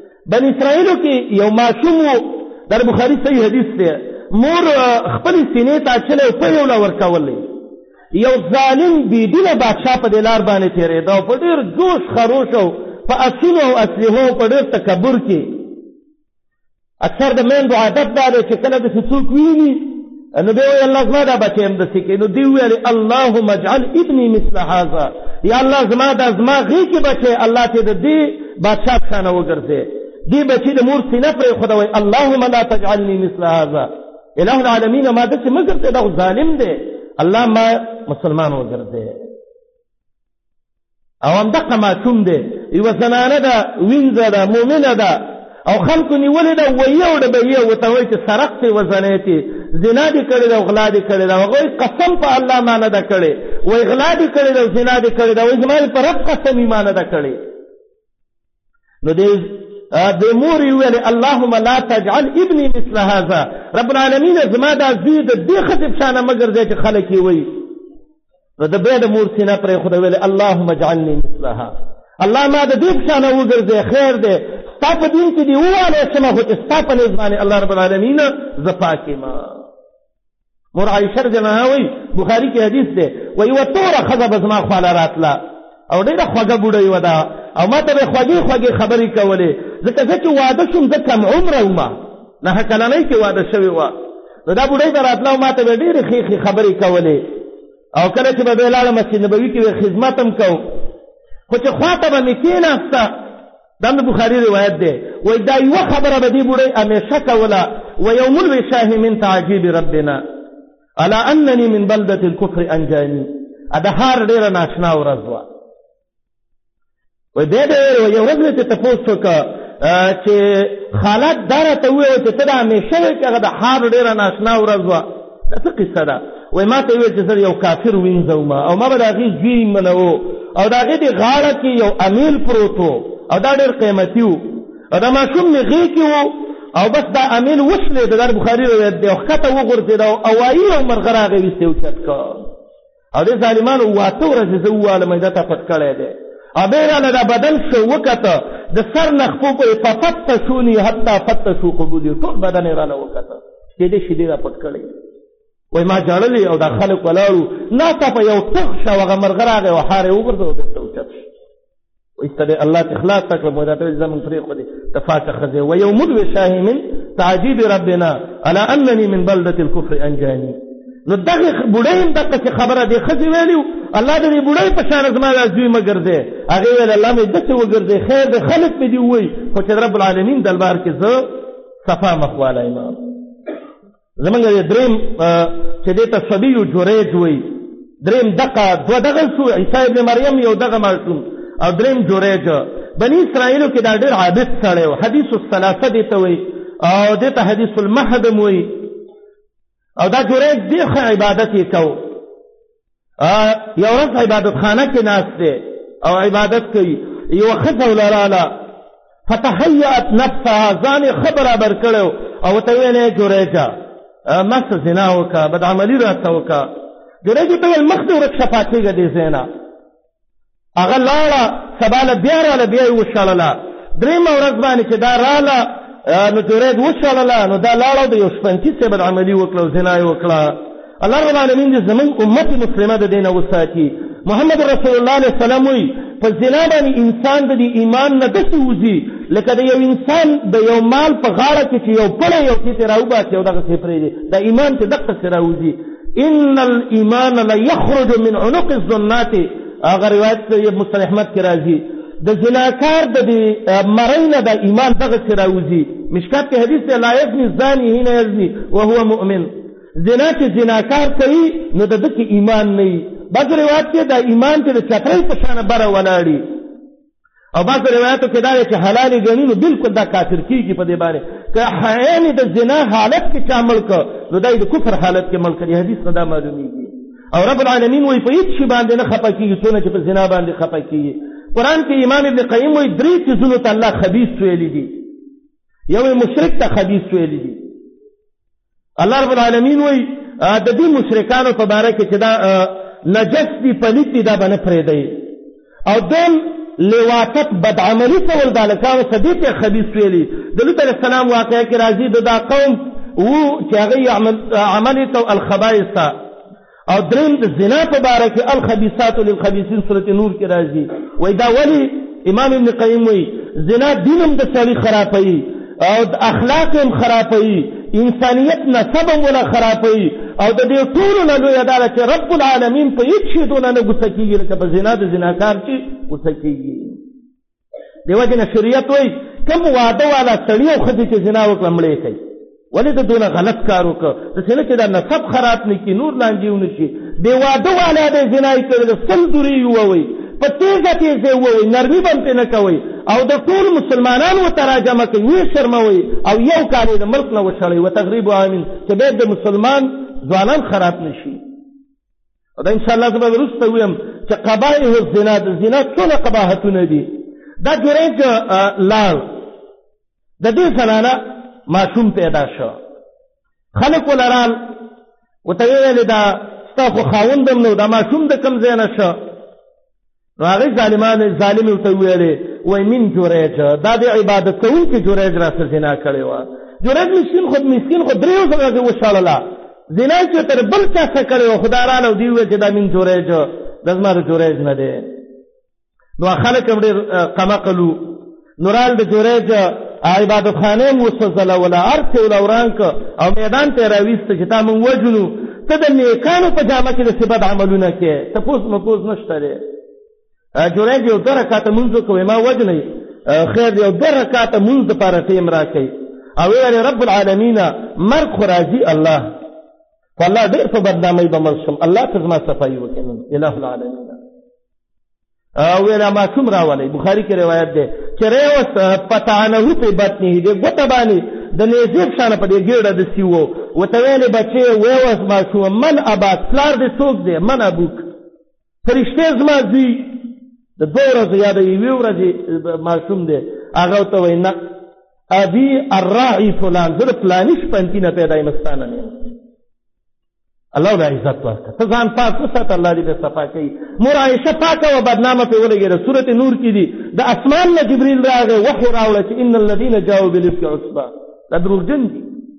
کې یو ماشوم در بخاری صحیح حدیث دی مور خپل سینې ته اچلې په یو لور کولې یو ظالم بيدینه بادشاہ په دلار باندې تیرې دا په ډېر جوش خروش او په اسونو او اسلحو په ډېر تکبر کې اکثر د میندو عادت دا دی چې کله د څوک ویني نو به وي الله زما دا بچیم د سکه نو دی ویل اللهم اجعل ابني مثل هذا یا الله زما غي کې بچي الله ته د دې بادشاہ څنګه وګرځي دی بچی د مور سینه پر خدای اللهم لا تجعلني مثل هذا اله العالمین ما دې مگر ته دا ظالم دی الله ما مسلمان وګرځي او هم دغه معصوم دی یو زنانه ده وینځه ده مؤمنه ده او خلکو نیولې ده ویو ده به یو ته وایي چې سرقتې وزنیتې زنا دې کړې ده او غلا دې کړې ده هغوی قسم په الله ما نه ده کړې وایي غلا دې کړې ده او زنا دې کړې ده وایي زما په رب قسم یې ما نه ده کړې نو دې د مور یې ویلې اللهم لا تجعل ابني مثل هذا، رب العالمین زما دا زوی د دې ښځې په شانه مه ګرځئ چې خلک یې وایي. نو د بیا د مور سینه پرېښوده، ویلې اللهم اجعلني مثلها، الله ما د دې په شانه وګرځئ، خیر دی ستا په دین کې دې ووالی شمه، خو چې ستا په نیز باندې الله رب العالمین زه پاک یم. مور عایشه رضی الله عنها وایي، بخاري کې حدیث دی، وایي یوه توره ښځه به زما خواله راتله او ډېره خوږه بوډۍ وه ده، او ما ته به خوږې خوږې خبرې کولې، ځکه زه چې واده شوم زه کم عمره ومه، 9 کلنۍ کې واده شوې وه. نو دا بوډۍ به راتله او ما ته به ډېرې ښې ښې خبرې کولې، او کله چې به بیا لاړه مسجد نبوي کې به خدمت هم کو، خو چې خوا ته به مې کېناسته، دا د بخاري روایت دی، وایي دا یوه خبره به دې بوډۍ همیشه کوله، ویوم الوشاه من تعجیب ربنا الا انني من بلدة الكفر انجاني، د هار ډېره ناشنا ورځ وه. وایي بیا به یو ورځ مې ته تپوس وکړه چې خالد دا راته وویل چې ته دا همیشه وایې چې هغه د هار ډېره ناشنا ورځ وه، دا څه قصه ده؟ وایي ما ته یې ویل چې زه یو کافر وینځومه او ما به د هغې زوی منو، او د هغې د غاړه کې یو امیل پروت و او دا ډېر قیمتي و، او دا ماشوم مې غېږ کې و، او بس دا امیل وشلېد، دا د بخاري روایت دی، او ښکته وغورځېد او اوایي یو مرغه راغی ویستې اوچت کړ، او دې ظالمانو 8 ورځې زه ووالم دا ته پټ کړی دی، او بیا رانه دا بدن شو وکته د سر نه خپو پورې ففتشوني حتی فتشو قبولي، ټول بدن یې رانه وکته چې دې شیدې را پټ کړی. وایي ما ژړلې او دا خلک ولاړو، ناڅاپه یو ټوغ شو، هغه مرغه راغی او هار یې وګرځو بېرته اوچت شو. وایي الله ته اخلاص ته کړم، وایي دا ته زمونږ پرېښودې ته فاکه ښځې. ویوم الوشاه من تعجیب ربنا الا انني من بلدة الكفر انجاني. نو دغه بوډۍ هم دقسې خبره دې ښځې ویلي، الله د دې بوډۍ په شانه زما دا زوی مه ګرځې، هغې ویل الله مې داسې وګرځې، خیر دی خلک مې دې ووایي، خو چې رب العالمین دربار کې زه صفا مخ والی یم. زمونږ دریم چې دې ته صبیو جریج وایي، دریم دقه دوه دغه شو، عیسی ابن مریم یو دغه ماشوم، او دریم جریج. بني اسرائیلو کې دا ډېر عابد سړی و، حدیث الثلاثه دې ته وایي، او دې ته حدیث المهد هم وایي، او دا جریج ډېر ښه عبادت یې کو. یو ورځ عبادت خانه کې ناست دی او عبادت کوي، یوه ښځه ولراله فتحیأت نفسها، ځان یې ښه برابر کړی او ورته ویل جریجه ما څه زنا وکړه، بدعملي راته وکړه. جریج ورته ویل مخ دې ورک شه پاڅېږه دې ځای نه. هغه لاړه، سبا له بیا راله، بیا یې وشړله. درېیمه ورځ باندې چې دا راله نو جریج وشړله، نو دا لاړه د یو شپنچي صاحب بدعملي وکړه او زنا یې وکړه. الله رب العالمین دې زمونږ امت مسلمه د دې نه وساتي. محمد رسول الله علیه السلام وایي په زنا باندې انسان د دې ایمان نه داسې وځي لکه د یو انسان د یو مال په غاړه کې چې یو پړی یو څه ترې راوباسي او دغسې پرېږدي، دا ایمان چې دقسې راوځي. ان الايمان لیخرج من عنق الظنات، هغه روایت مسلم احمد کې راځي، د زناکار د دې مرۍ نه د ایمان دغسې راوځي. مشکات کې حدیث دی لا یزني الزاني حین یزني وهو مؤمن، زنا چې زناکار کوي نو د ده کې ایمان نه وي. بعض روایت کې دا ایمان چې د چترۍ په شانه بره ولاړي، او بعض روایتو کې دا دی چې حلال یې ګڼي نو بالکل دا کافر کېږي په دې باندې. که یعنې د زنا حالت کې چا مړ کړ نو دا یې د کفر حالت کې مړ کړي، حدیث نه دا معلومېږي. او رب العالمین وایي په هېڅ شي باندې نه خفه کېږي څونه چې په زنا باندې خفه کېږي. قرآن کې امام ابن قیم وایي 3 څیزونو ته الله خبیث ویلي دي. یو یې مشرک ته خبیث ویلي دي. الله رب العالمین وایي د دې مشرکانو په باره کې چې دا نجس دي، پلیت دي، دا به نه پرېږدئ. او دویم لواطت بدعملي کول د هلکانو څه دې ته خبیث ویلي. د لوط علیه السلام واقعه کې راځي د دا قوم و چې هغوی عمل یې کو الخبائث. او دریم د زنا په باره کې الخبیثات للخبیثین سورة نور کې راځي. وایي دا ولې امام ابن قیم وایي زنا دین هم د سړي خرابوي او د اخلاق هم خرابوي، انسانیت نسب هم ولا خرابوي، او د دې ټولو نه لویه دا ده چې رب العالمین په هېڅ شي دونه نه غوسه کېږي لکه په زنا د زناکار چې غوسه کېږي. دې وجې نه شریعت وایي کوم واده والا سړي او ښځې چې زنا وکړه مړې کوي. ولې د دونه غلط کار وکړه؟ داسې نه چې دا نسب خراب نه کړي، نور لانجې ونه شي. دې واده والا دی زنا یې کړې ده، سل دورې یې ووایي، په تیزه تیزه یې ووایي، نرمي به هم پرې نه کوئ، او د ټول مسلمانانو ورته راجمع کوي، ویې شرموئ، او یو کال یې د ملک نه وشړئ وتغریب عامین چې بیا د مسلمان ځوانان خراب نه شي. او دا انشاءالله زه به وروسته ویم چې قبایح الزنا، د زنا څونه قباحتونه دي. دا جریج لاړ د دې زنانه ماشوم پیدا شو خلک ولرال ورته ویل دا ستا خو خاوند هم نو دا ماشوم د کوم ځای نه شو نو هغې ظالمې ورته ویلې وایي من جوریج دا د عبادت کوونکي جوریج راسره زنا کړې وه جوریج مسکین خو دریو ځله وشړله زنا چې تر بل چا څه کړې وه خو دا راله او دوی وویل چې دا من جوریج دا زما د جوریج نه دی نو خلک هم ډېر قمقلو نو رال د جوریج عبادت خانه هم وسوځلوله هر څه یې وران که او میدان ته یې راویسته چې تا موږ وژنو ته د نیکانو په جامه کې داسې بد عملونه کې تپوس مپوس نشته دی جوریج یو 2 رکعته مونځ وکړئ ما وژنئ خیر یو 2 رکعته مونځ دپاره ټیم راکئ او ویل رب العالمین مرګ خو راځي الله خو الله ډېر په بدنامۍ به مړ شم الله ته زما صفایي وکړي نن اله العالمین ویل ماشوم راولئ بخاري کې روایت دی چې ریوس پتعنه په بطنه دی ګوته باندې د نیزې په شانه په دې ګېډه داسې و ورته ویلې بچې ویوس ماشوم من اباک پلار دې څوک دی من ابوک فرشتې زما زوی د 2 ورځو یا د 1 ورځې ماشوم دی هغه ورته وایي نه ابي الراعي فلان زه د فلاني شپنتي نه پیدا یم ستا نه یم الله له عزت ورکړه ته ځان پاک وساته الله دې به صفا کوي مور عایشه پاکه و بدنامه پرې ولګېده سورت نور کې دي د اسمان نه جبریل راغی وحی راوړه چې ان الذین جاؤوا بالافک عصبه دا دروغجن دي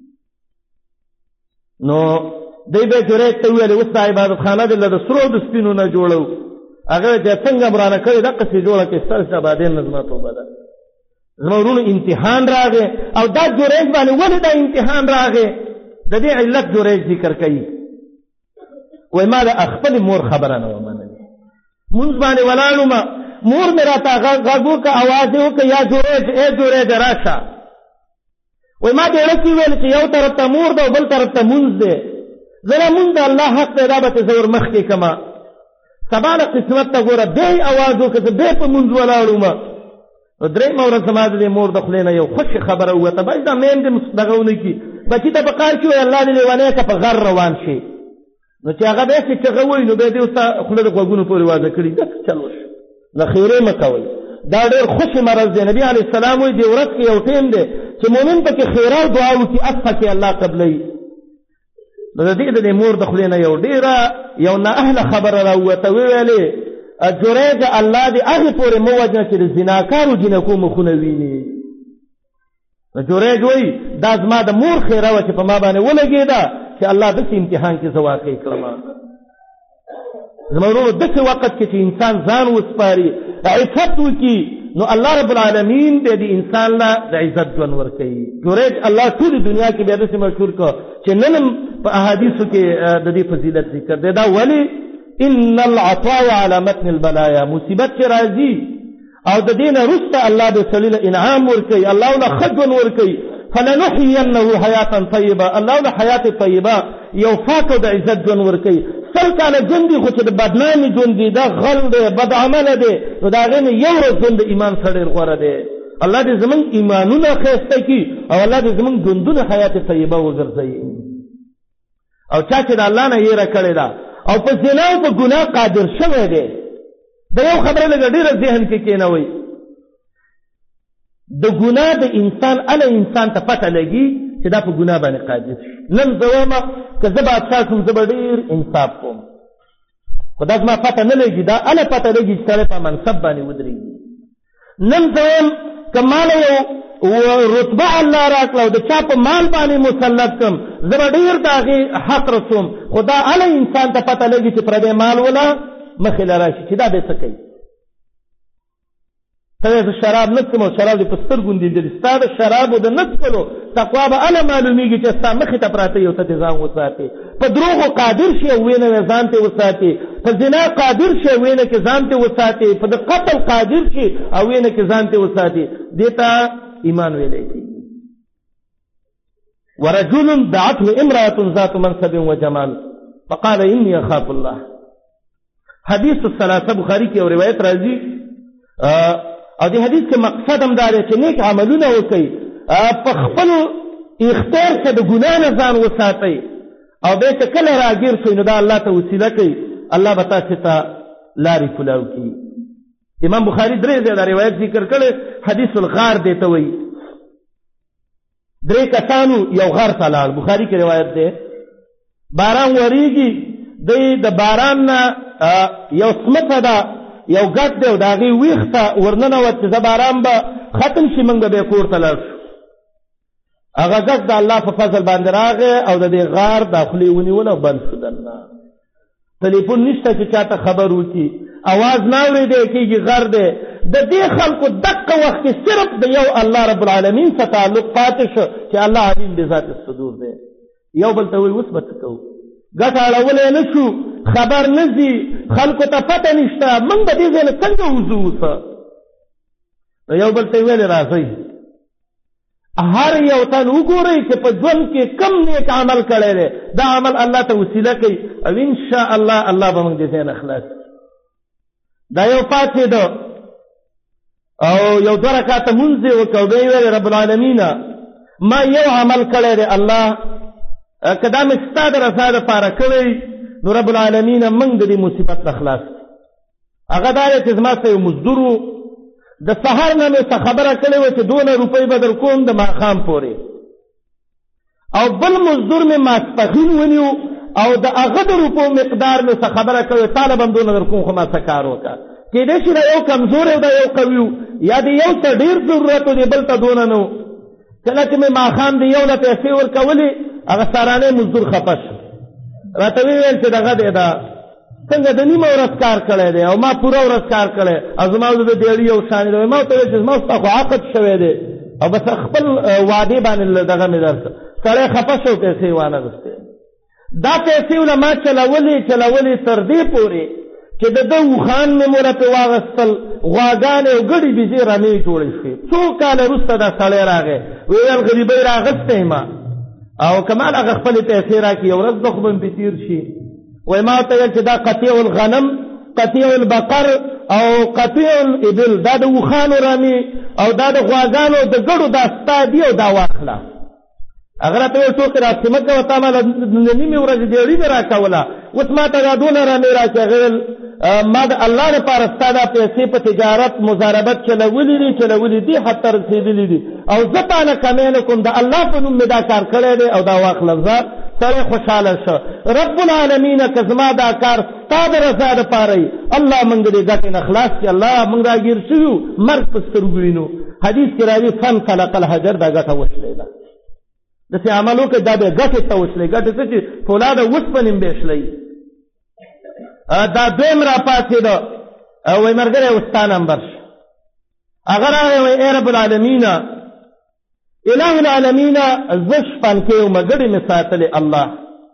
نو دی به جوریج ته وویلې اوس دا عبادت خانه دې له د سرو د سپینو نه جوړو هغه چې څنګه مرانه کړې دقسې جوړه کړې ستاسې ابادین نه زما توبه ده زما ورونو امتحان راغی او دا جوریج باندې ولې دا امتحان راغی د دې علت جوریج ذکر کوي وای ما د خپل مور خبره نه ومنلې مونځ باندې ولاړم مور مې راته غږ وکړه اواز یې وکړه یا جوریج ای جوریج راشه وای ما دې اړه کې ویل چې یو طرف ته مور ده او بل طرف ته مونځ دی زه لمونځ د الله حق دی دا به ته زه ور مخکې کړمه سبا د قسمت ته ګوره بیا یې اواز وکړه زه بیا په مونځ ولاړم نو درېیمه ورځ زما د دې مور د خولې نه یو خوشې خبره ووته بچ دا میندې دغه ونه کړي بچي ته په کار کې وایي الله دې لیونی که په غر روان شي نو چې هغه داسې چغه وایي نو بیا دې ورته خوله د غوږونو پورې واضح کړي داسې چل وشو له خیرې مه کوئ دا ډېر خوشې مرض دی نبي علیه السلام وایي دې ورځ کې یو ټیم دی چې مؤمن پکې خیره او دعا وکړي اصفه کې الله قبلوي نو د دې د دې مور د خولې نه یو ډېره یو نااهله خبره راووته وویلې جوریج الله دې هغې پورې مه وژنه چې د زناکارو جنکو مخونه ویني نو جوریج وایي دا زما د مور خیره وه چې په ما باندې ولګېده چې الله داسې امتحان کې زه واقع کړم زما ورونو داسې وخت کې چې انسان ځان وسپاري عفت وکړي نو الله رب العالمین به د انسان له د عزت ژوند ورکوي جوریج الله ټولې دنیا کې بیا داسې مشهور کړه چې نن هم په احادیثو کې د دې فضیلت ذکر دی دا ولې ان العطايا على متن البلايا مصیبت چې راځي او د دې نه وروسته الله د سړي له انعام ورکوي الله له ښه ژوند ورکوي فلنحيينه حیاة طیبه الله له حیات طیبه یو پاک او د عزت ژوند ورکوي 100 کاله ژوند دی خو چې د بدنامي ژوند دی دا غل دی بد عمله دی نو د هغې نه یو ورځ ژوند د ایمان سره ډېر غوره دی الله دې زموږ ایمانونه ښایسته کړي او الله دې زموږ ژوندونه حیات طیبه وګرځوي او چا چې د الله نه یېره کړې ده او په زنا او په ګناه قادر شوی دی د یو خبره لږه ډېره ذهن کې کېنوئ د ګناه د انسان اله انسان ته پته لګي چې دا په ګناه باندې قادر شي نن زه وایم که زه بادشاه شوم زه به ډېر انصاف کوم خو دا زما پته نه لګي دا اله پته لګي چې سړی په منصب باندې ودرېږي نن زه وایم که ماله یو رتبه الله راکړه او د چا په مال باندې مسلط کړم زه به ډېر د هغې حق رسوم خو دا اله انسان ته پته لګي چې پردی مال وله مخې له راشي چې دا به څه کوي ته زه شراب نه څښم او شراب دې په سترګو لیدلي ستا د شرابو د نه څښلو تقوا به اله معلومېږي چې ستا مخې ته پراته یو ته دې ځان وساتې په دروغو قادر شي او وینه یې ځان ته وساتې په زنا قادر شي او وینه کې ځان ته وساتې په د قتل قادر شي او وینه کې ځان ته وساتې دې ته ایمان ویلی کېږي ورجل دعته امرأة ذات منصب وجمال فقال إني أخاف الله حدیث الثلاثه بخاری کې یو روایت راځي او دې حدیث کې مقصد هم دا دی چې نیک عملونه وکړئ په خپلو اختیار کې د ګناه نه ځان وساتئ او بیا چې کله راګیر شئ نو دا الله ته وسیله کوي الله به تاسې ته لارې کولاو کړي امام بخاري 3 ځایه دا روایت ذکر کړی حدیث الغار دی ته وایي 3 کسانو یو غر ته لاړ، بخاري کې روایت دی. باران وریږي، دی د باران نه یو سمڅه ده، یو ګټ دی او د هغې ویښ ته ورننوت چې زه باران به ختم شي موږ به بیا کور ته لاړ شو. هغه ګټ د الله په فضل باندې راغی او د دې غار دا خولې ونیول او بند شو دننه. ټلیفون نشته چې چاته خبر وکړي، اواز نه اورېدی کېږي، غر دی. د دې خلکو دقه وخت کې صرف د یو الله رب العالمین سره تعلق پاتې شو چې الله علیم بذات الصدور دی. یو بل ته وایي اوس به څه کوو، ګټه اړولی نه شو، خبر نه ځي، خلکو ته پته نشته، موږ به دې ځای نه څنګه وځو اوسه. نو یو بل ته یې ویلې راځئ هر یو تن وګورئ چې په ژوند کې کم نیک عمل کړی دی، دا عمل الله ته وسیله کوي او انشاء الله الله به موږ دې ځای نه خلاص کړي. دا یو پاڅېده او یو 2 رکعته مونځ یې وکړ او بیا یې ویلې رب العالمینه ما یو عمل کړی دی الله که دا مې ستا د رضا دپاره کړی نو رب العالمینه موږ د دې مصیبت نه خلاص کړي. هغه دا دی چې زما سره یو مزدور و، د سهار نه مې څه خبره کړې وه چې 2 روپۍ به در کوم د ماښام پورې، او بل مزدور مې ماسپښین ونیو او د هغه د روپو مقدار مې څه خبره کړې تا له به هم 2 در کوم، خو ما څه کار وکړه. کېدای شي دا یو کمزوری او دا یو قوي و، یا د یو څه ډېر ضرورت و دی بل ته دونه نه و. کله چې مې ماښام د یو له پیسې ورکولې هغه سارانۍ مزدور خفه شو، راته ویل چې دغه دی دا څنګه د نیمه ورځ کار کړی دی او ما پوره ورځ کار کړی او زما د ډېري یو شان دی. ما ورته ویل چې زما ستا خو عقد شوی دی او بس خپل وعدې باندې دغه مې درته. سړی خفه شو، پیسې وانغستې. دا پیسې له ما چلولې تر دې پورې چې د ده اوښان مې موله پرې واغستل، غواګانې او ګډې بیزې رمې جوړې شوې. 2 کاله وروسته دا سړی راغی، ویل غریبۍ راغستی ما او که ما هغه خپلې پیسې راکړي یو ورځ به خو به مې پرې تېر شي. وای ما ورته ویل چې دا قطیع الغنم، قطیع البقر او قطیع الابل، دا د اوښانو رمې او دا د غواګانو د ګډو دا ستا دي او دا واخله. هغه راته ویل ټوکې راسې مه کوه، تا ما له نیمې ورځې ډېري مې راکوله، اوس ما ته دا دونه رمې راکړې. هغه ویل ما د الله لپاره ستا دا پیسې په تجارت مضاربت چلولې دي حتی رسېدلي دي او زه تا نه کمی نه کوم، د الله په نوم مې دا کار کړی دی او دا واخله. زه سړی خوشحاله شو. رب العالمین که زما دا کار ستا د رضا دپاره وي الله موږ د دې ګټې نه خلاص کړي. الله موږ راګیر شوي وو، مرګ په سترګو وینو. حدیث کې راځي فن خلق الحجر، دا ګټه وشلی ده. داسې عمل وکړئ دا بیا ګټې ته وشلی، ګټې څه چې فولاده اوسپنې هم بېشلی. دا دویم را پاڅېده وایي ملګری اوس ستا نمبر شه. هغه راغی وایي ای رب العالمینه اله العالمینه زه شپنکۍ ومه ګډې مې ساتلې الله،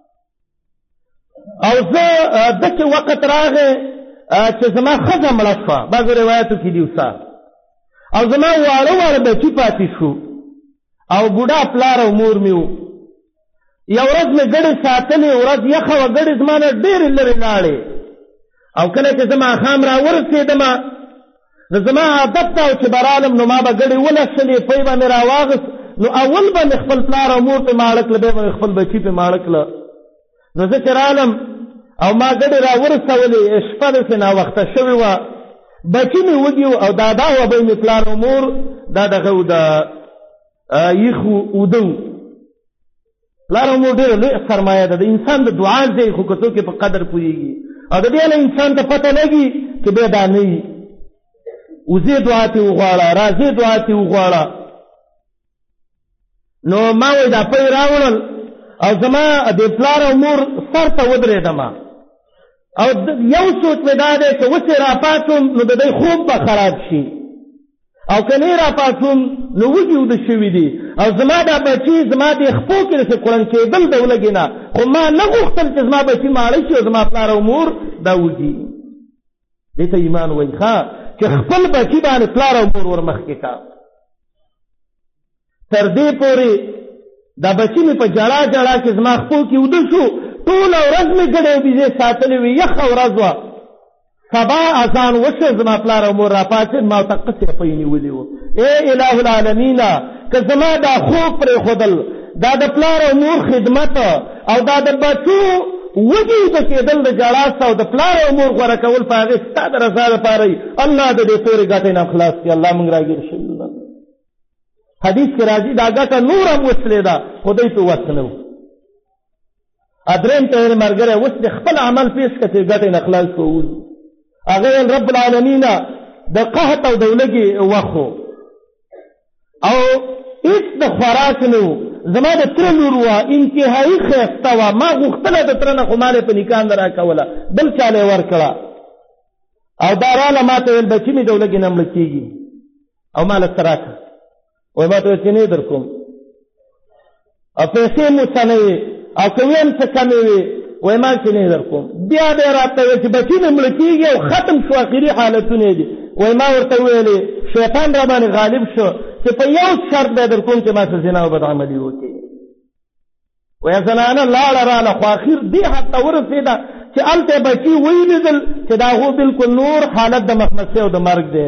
او زه داسې وخت راغی چې زما ښځه مړه شوه، بعضو روایاتو کې دي اوسه، او زما واړه بچي پاتې شو او بوډا پلار او مور مې و. یو ورځ مې ګډې ساتلې، ورځ یخه وه، ګډې زما نه ډېرې لرې لاړې او کله چې زه ماښام را ورسېدمه نو زما عادت ته چې به رالم نو ما به ګډې ولسلې، پی به مې را واغست، نو اول به مې خپل پلار او مور پې ماړه کړه، بیا به مې خپل بچي پې ماړه کړه. نو زه چې رالم او ما ګډې را ورسولې، شپه داسې ناوخته شوې وه، بچي مې وږي او دادا وه به مې پلار او مور دا دغه و د یخ اوده و. پلار او مور ډېره لویه سرمایه ده، د انسان د دعا ځای خو که څوک یې په قدر پوهېږي او د دې نه انسان ته پته لګي چې بیا دا نه وي. وزې دعا تې وغواړه، راځې دعا تې وغواړه. نو ما وایي دا پی راوړل او زما د پلار او مور سر ته ودرېدمه او یو سوچ مې دا دی چې اوس یې راپاڅوم نو د دوی خوب به خراب شي او که نه یې راپاڅوم نو وږي وده شوي دي او زما دا بچي زما دې خپو کې داسې کړن کېدل د ولګې نه، خو ما نه غوښتل چې زما بچي ماړه شي او زما پلار او مور دا وږي. دې ته ایمان وایي ښه چې خپل بچي باندې پلار او مور ور مخکې کا. تر دې پورې دا بچي مې په جړا کې زما خپو کې وده شو، ټوله ورځ مې ګډې او بیزې ساتلې وې، یخه ورځ وه. سبا اذان وشو، زما پلار او مور راپاڅېد، ما ورته قصې پۍ نیولې وو. ای اله العالمینه که زما دا خوب پرېښودل، دا د پلار او مور خدمت او دا د بچو وږي وده کېدل د جړا څخه او د پلار او مور غوره کول په هغې ستا د رضا لپاره وي، الله د دې تورې ګټې نه خلاص کړي. الله موږ راګیر شوي حدیث کې راځي دا ګټه نور هم وسلې ده خدای ته وسنو ادرین ته مرګره وس د خپل عمل پیش کړي ګټه نه خلاص کوو هغه رب العالمین د قحط او دولګي وخو او هیڅ د خوراک نو زما د تر لور وا انتهایی خسته وا ما غوښتله د تر نه خو مال په نکاح درا کوله بل چاله ور کړه او داراله ماته ول بچی می دولګي نم لکېږي او مال سراکه وای ما ته چې نه در کوم او پیسې مو څنګه او کوم څه کمې وي وای ما چې نه در کوم بیا به راته چې بچی نم لکېږي او ختم شو اخري حالتونه دي وای ما ورته ویلې شیطان را باندې غالب شو چې په یو شرط به در کوم چې ما څه زنا او بد عملي وکړي وای زنانه لاړه راله خو اخر دې حتی ورسېده چې الته بچی ویلیدل چې دا هو بالکل نور حالت د مخمسه او د مرګ دی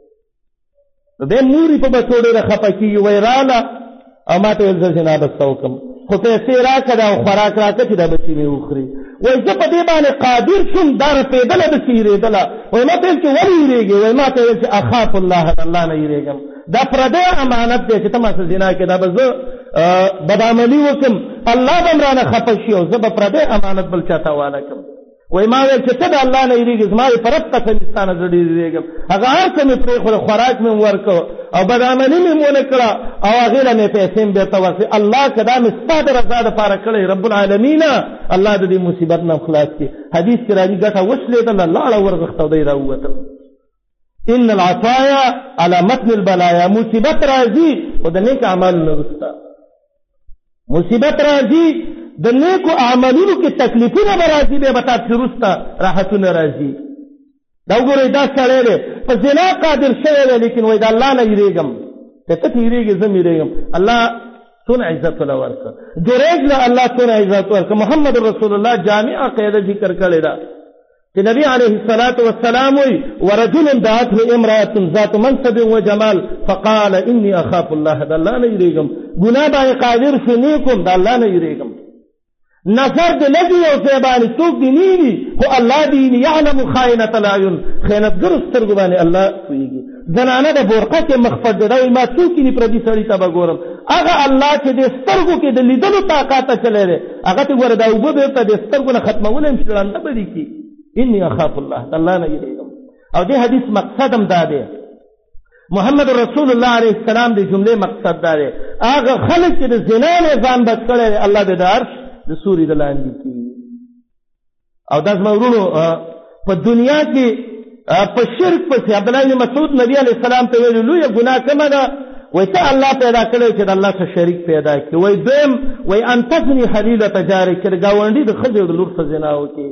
د موري په بچوړې راخپه کیږي وای راله او ما ته ولزه زنا بسوکم خو پیسې راکړه او خوراک راکړه چې دا بچی مې وخوري وای زه په دې باندې قادر شوم دا رسېدله د سیرېدله وای ما ته چې ولې یېرېږي وای ما ته چې اخاف الله الله نه یېرېږم دا پردی امانت دی چې ته ما سره زنا کې دا به زه بدعملي وکړم الله به رانه خفه شي او زه به پردی امانت بل چاته حواله کړم وای ما ویل چې ته د الله نه یېرېږې زما یې په رب قسمستانه زه ډېر یېرېږم هغه هر څه مې پرېښوده خوراک مې ورکړ او بدعملي مې ونه کړه او هغې له مې پیسې مې بېرته ورکړې الله که دا مې ستا د رضا دپاره کړی رب العالمین الله د دې مصیبت نه خلاص کړي حدیث کې راځي ګټه وشلېدله لاړه ورغښته او دی راووتل ان العطایا على متن البلایا مصیبت راځي او د نیک اعمالو نه وروسته مصیبت راځي د نیکو اعمالونو کې تکلیفونه به راځي بیا به تاسې وروسته راحتونه راځي دا وګورئ دا سړی دی په زنا قادر شوی دی لیکن وایي د الله نه یېرېږم که ته تېرېږې زه م یېرېږم الله څونه عزت وله ورکړه جریج له الله څونه عزت ورکړه محمد رسول الله جامعه قاعده ذکر کړې ده چې نبی علیه الصلاة والسلام وی ورجل دعته امرأة ذات منصب وجمال فقال انی اخاف الله د الله نه یېرېږم ګناه باندې قادر شو نیکم د الله نه یېرېږم نظر د لګي او ځای باندې څوک دې نه خو الله دې یعلم خائنة الأعین خیانتګرو سترګو باندې الله پوهېږي زنانه د بورقه کې مخ پټ دی دا وایي ما څوک یې پردي سړي ته به ګورم هغه الله چې د سترګو کې د لیدلو طاقت اچولی دی هغه ته ګوره دا اوبه بېرته د سترګو نه ختمولی هم شي ړانده به دې کړي انی اخاف الله د الله نه یېرېږم او دې حدیث مقصد هم دا دی محمد رسول الله علیه السلام د جملې مقصد دا دی هغه خلک چې د زنا نه ځان بچ کړی دی الله دې د عرش د سوري د لاندې کړي او دا زما ورونو په دنیا کې په شرک پسې عبدالله بن مسعود نبي علیه السلام ته ویلي لویه ګناه کومه ده وایي ته الله پیدا کړی چې د الله څخه شریک پیدا کړي وایي دویم وایي ان تزني حلیلة جارک چې د ګاونډي د ښځې او د لور څه زنا وکړي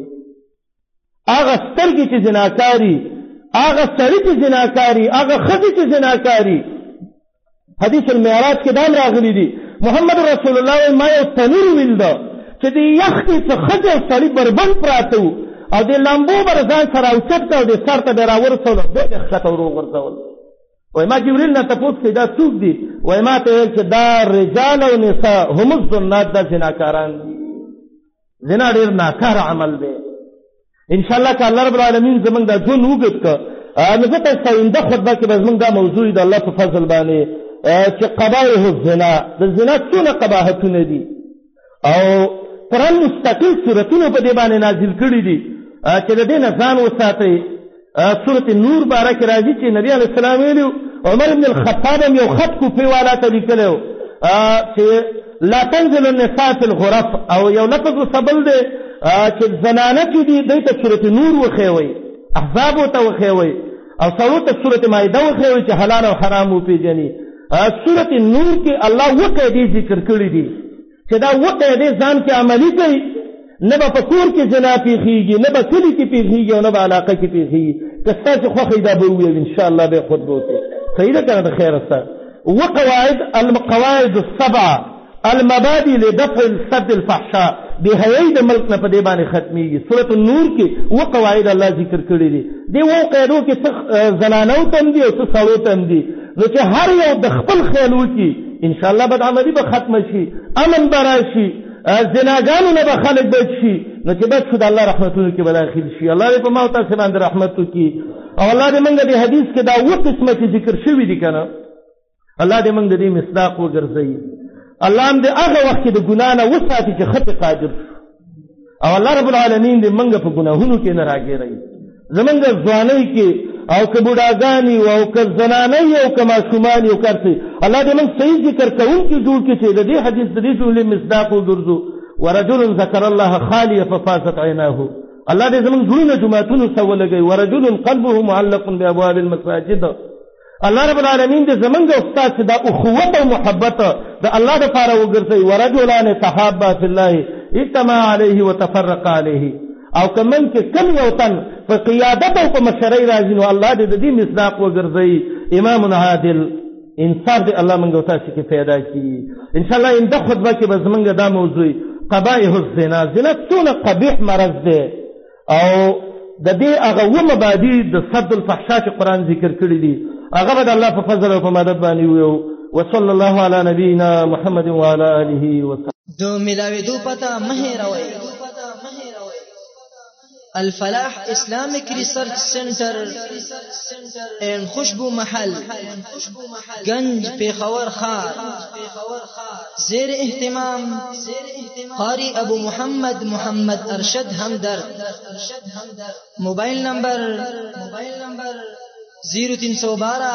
هغه سترګې چې زناکاري هغه سړي چې زناکاري هغه ښځې چې زناکاري حدیث المعراج کې دا راغلي دي محمد رسول الله وایي ما یو تنور ولیده چې د یخ کې څه ښځې او سړي بربند پراته وو او د لامبو به ځان سره اوچت کړه او د سر ته به یې راورسولو بیا یې ښکته ور وغورځول وایي ما جبریل نه تپوس کړي دا څوک دي وایي ما ته ویل چې دا رجال او نساء هم الزنات دا زناکاران دي زنا ډېر ناکاره عمل دی انشاءالله که الله رب العالمین زمونږ دا ژوند اوږد کړه نو زه تاسو ته آینده خطبه کې به زمونږ دا موضوع د الله په فضل باندې چې قبایح الزنا د زنا څونه قباحتونه دي او قرآن مستقل صورتونه په دې باندې نازل کړي دي چې د دې نه ځان وساتئ سورة نور باره کې راځي چې نبي علیه السلام ویلي عمر بن الخطاب هم یو خط کوفې والا ته لیکلی و چې لا تنزل النساء في الغرف او یو لفظ سبل دی چې زنانه چې دي دوی ته سورة نور وښیوئ احزابو ته وښیوئ او سړو ته سورة مائده وښیوئ چې حلال او حرام وپېژني سورة نور کې الله اووه قاعدې ذکر کړي دي چې دا اووه قاعدې ځان کې عملي کوي نه به په کور کې زنا پیښیږي نه به کلي کې پیښیږي او نه به علاقه کې پیښیږي که ستاسې خوښه دا به وویل انشاءالله به خود به وکړي صحیح ده که نه د خیره سته وقواعد القواعد السبعه المبادئ لدفع السد الفحشاء بهیئ د ملک نه په دې باندې ختمېږي سورة النور کې اووه قواعد الله ذکر کړي دي دې اووه قاعدو کې څه زنانو ته هم دي او څه سړو ته هم دي نو چې هر یو د خپل خیال وکړي انشاءالله بدعملي به ختمه شي امن به راشي زناګانو نه به خلک بچ شي نو چې بچ شو د الله رحمتونو کې به داخل شي الله دې په ما او تاسې باندې رحمت وکړي او الله دې موږ دې حدیث کې دا اووه قسمه چې ذکر شوي دي که نه الله دې موږ د دې مصداق وګرځوي. الله هم دې هغه وخت کې د ګناه نه وساتي چې ښه قادر او الله رب العالمین دې موږ په ګناهونو کې نه راګیروي. زمونږ ځوانۍ کې او که بوډاګانې او که زنانۍ او که ماشومان او کرسي الله دې موږ صحیح ذکر کوونکي جوړ کړي چې د دې حدیث د دې جملې مصداق وګرځو. ورجل ذکر الله خاليا ففازت عيناه. الله دې زمونږ زړونه جوماتونو سره ولګوي. ورجل قلبه معلق بابواب المساجد. الله رب العالمین دې زمونږ استاد چې دا اخوت او محبت د الله دپاره وګرځوي. ورجلان تحابا فی الله اجتمع علیه وتفرق علیه. او که من کې کم یو تن په قیادت او په مشرۍ راځي نو الله دې د دې مصداق وګرځوي. امام عادل انصاف دې الله موږ او تاسو کې پیدا کړي. انشاءالله انده خطبه کې به زمونږ دا موضوع قبائح الزنا. زنا څونه قبیح مرض دی او د دې هغه مبادی د صد الفحشاء چې قرآن ذکر کړي دي هغه به د الله په فضل او په مدد باندې ویو. وصلی الله علی نبینا محمد وعلى آله وسلم. دو ملاویدو پتا مه روي. الفلاح اسلامک ریسرچ سنٹر این خوشبو محل گنج پیښور خار زیر اهتمام قاری ابو محمد ارشد همدرد. موبائل نمبر 0312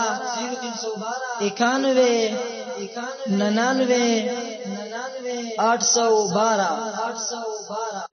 91 99 812.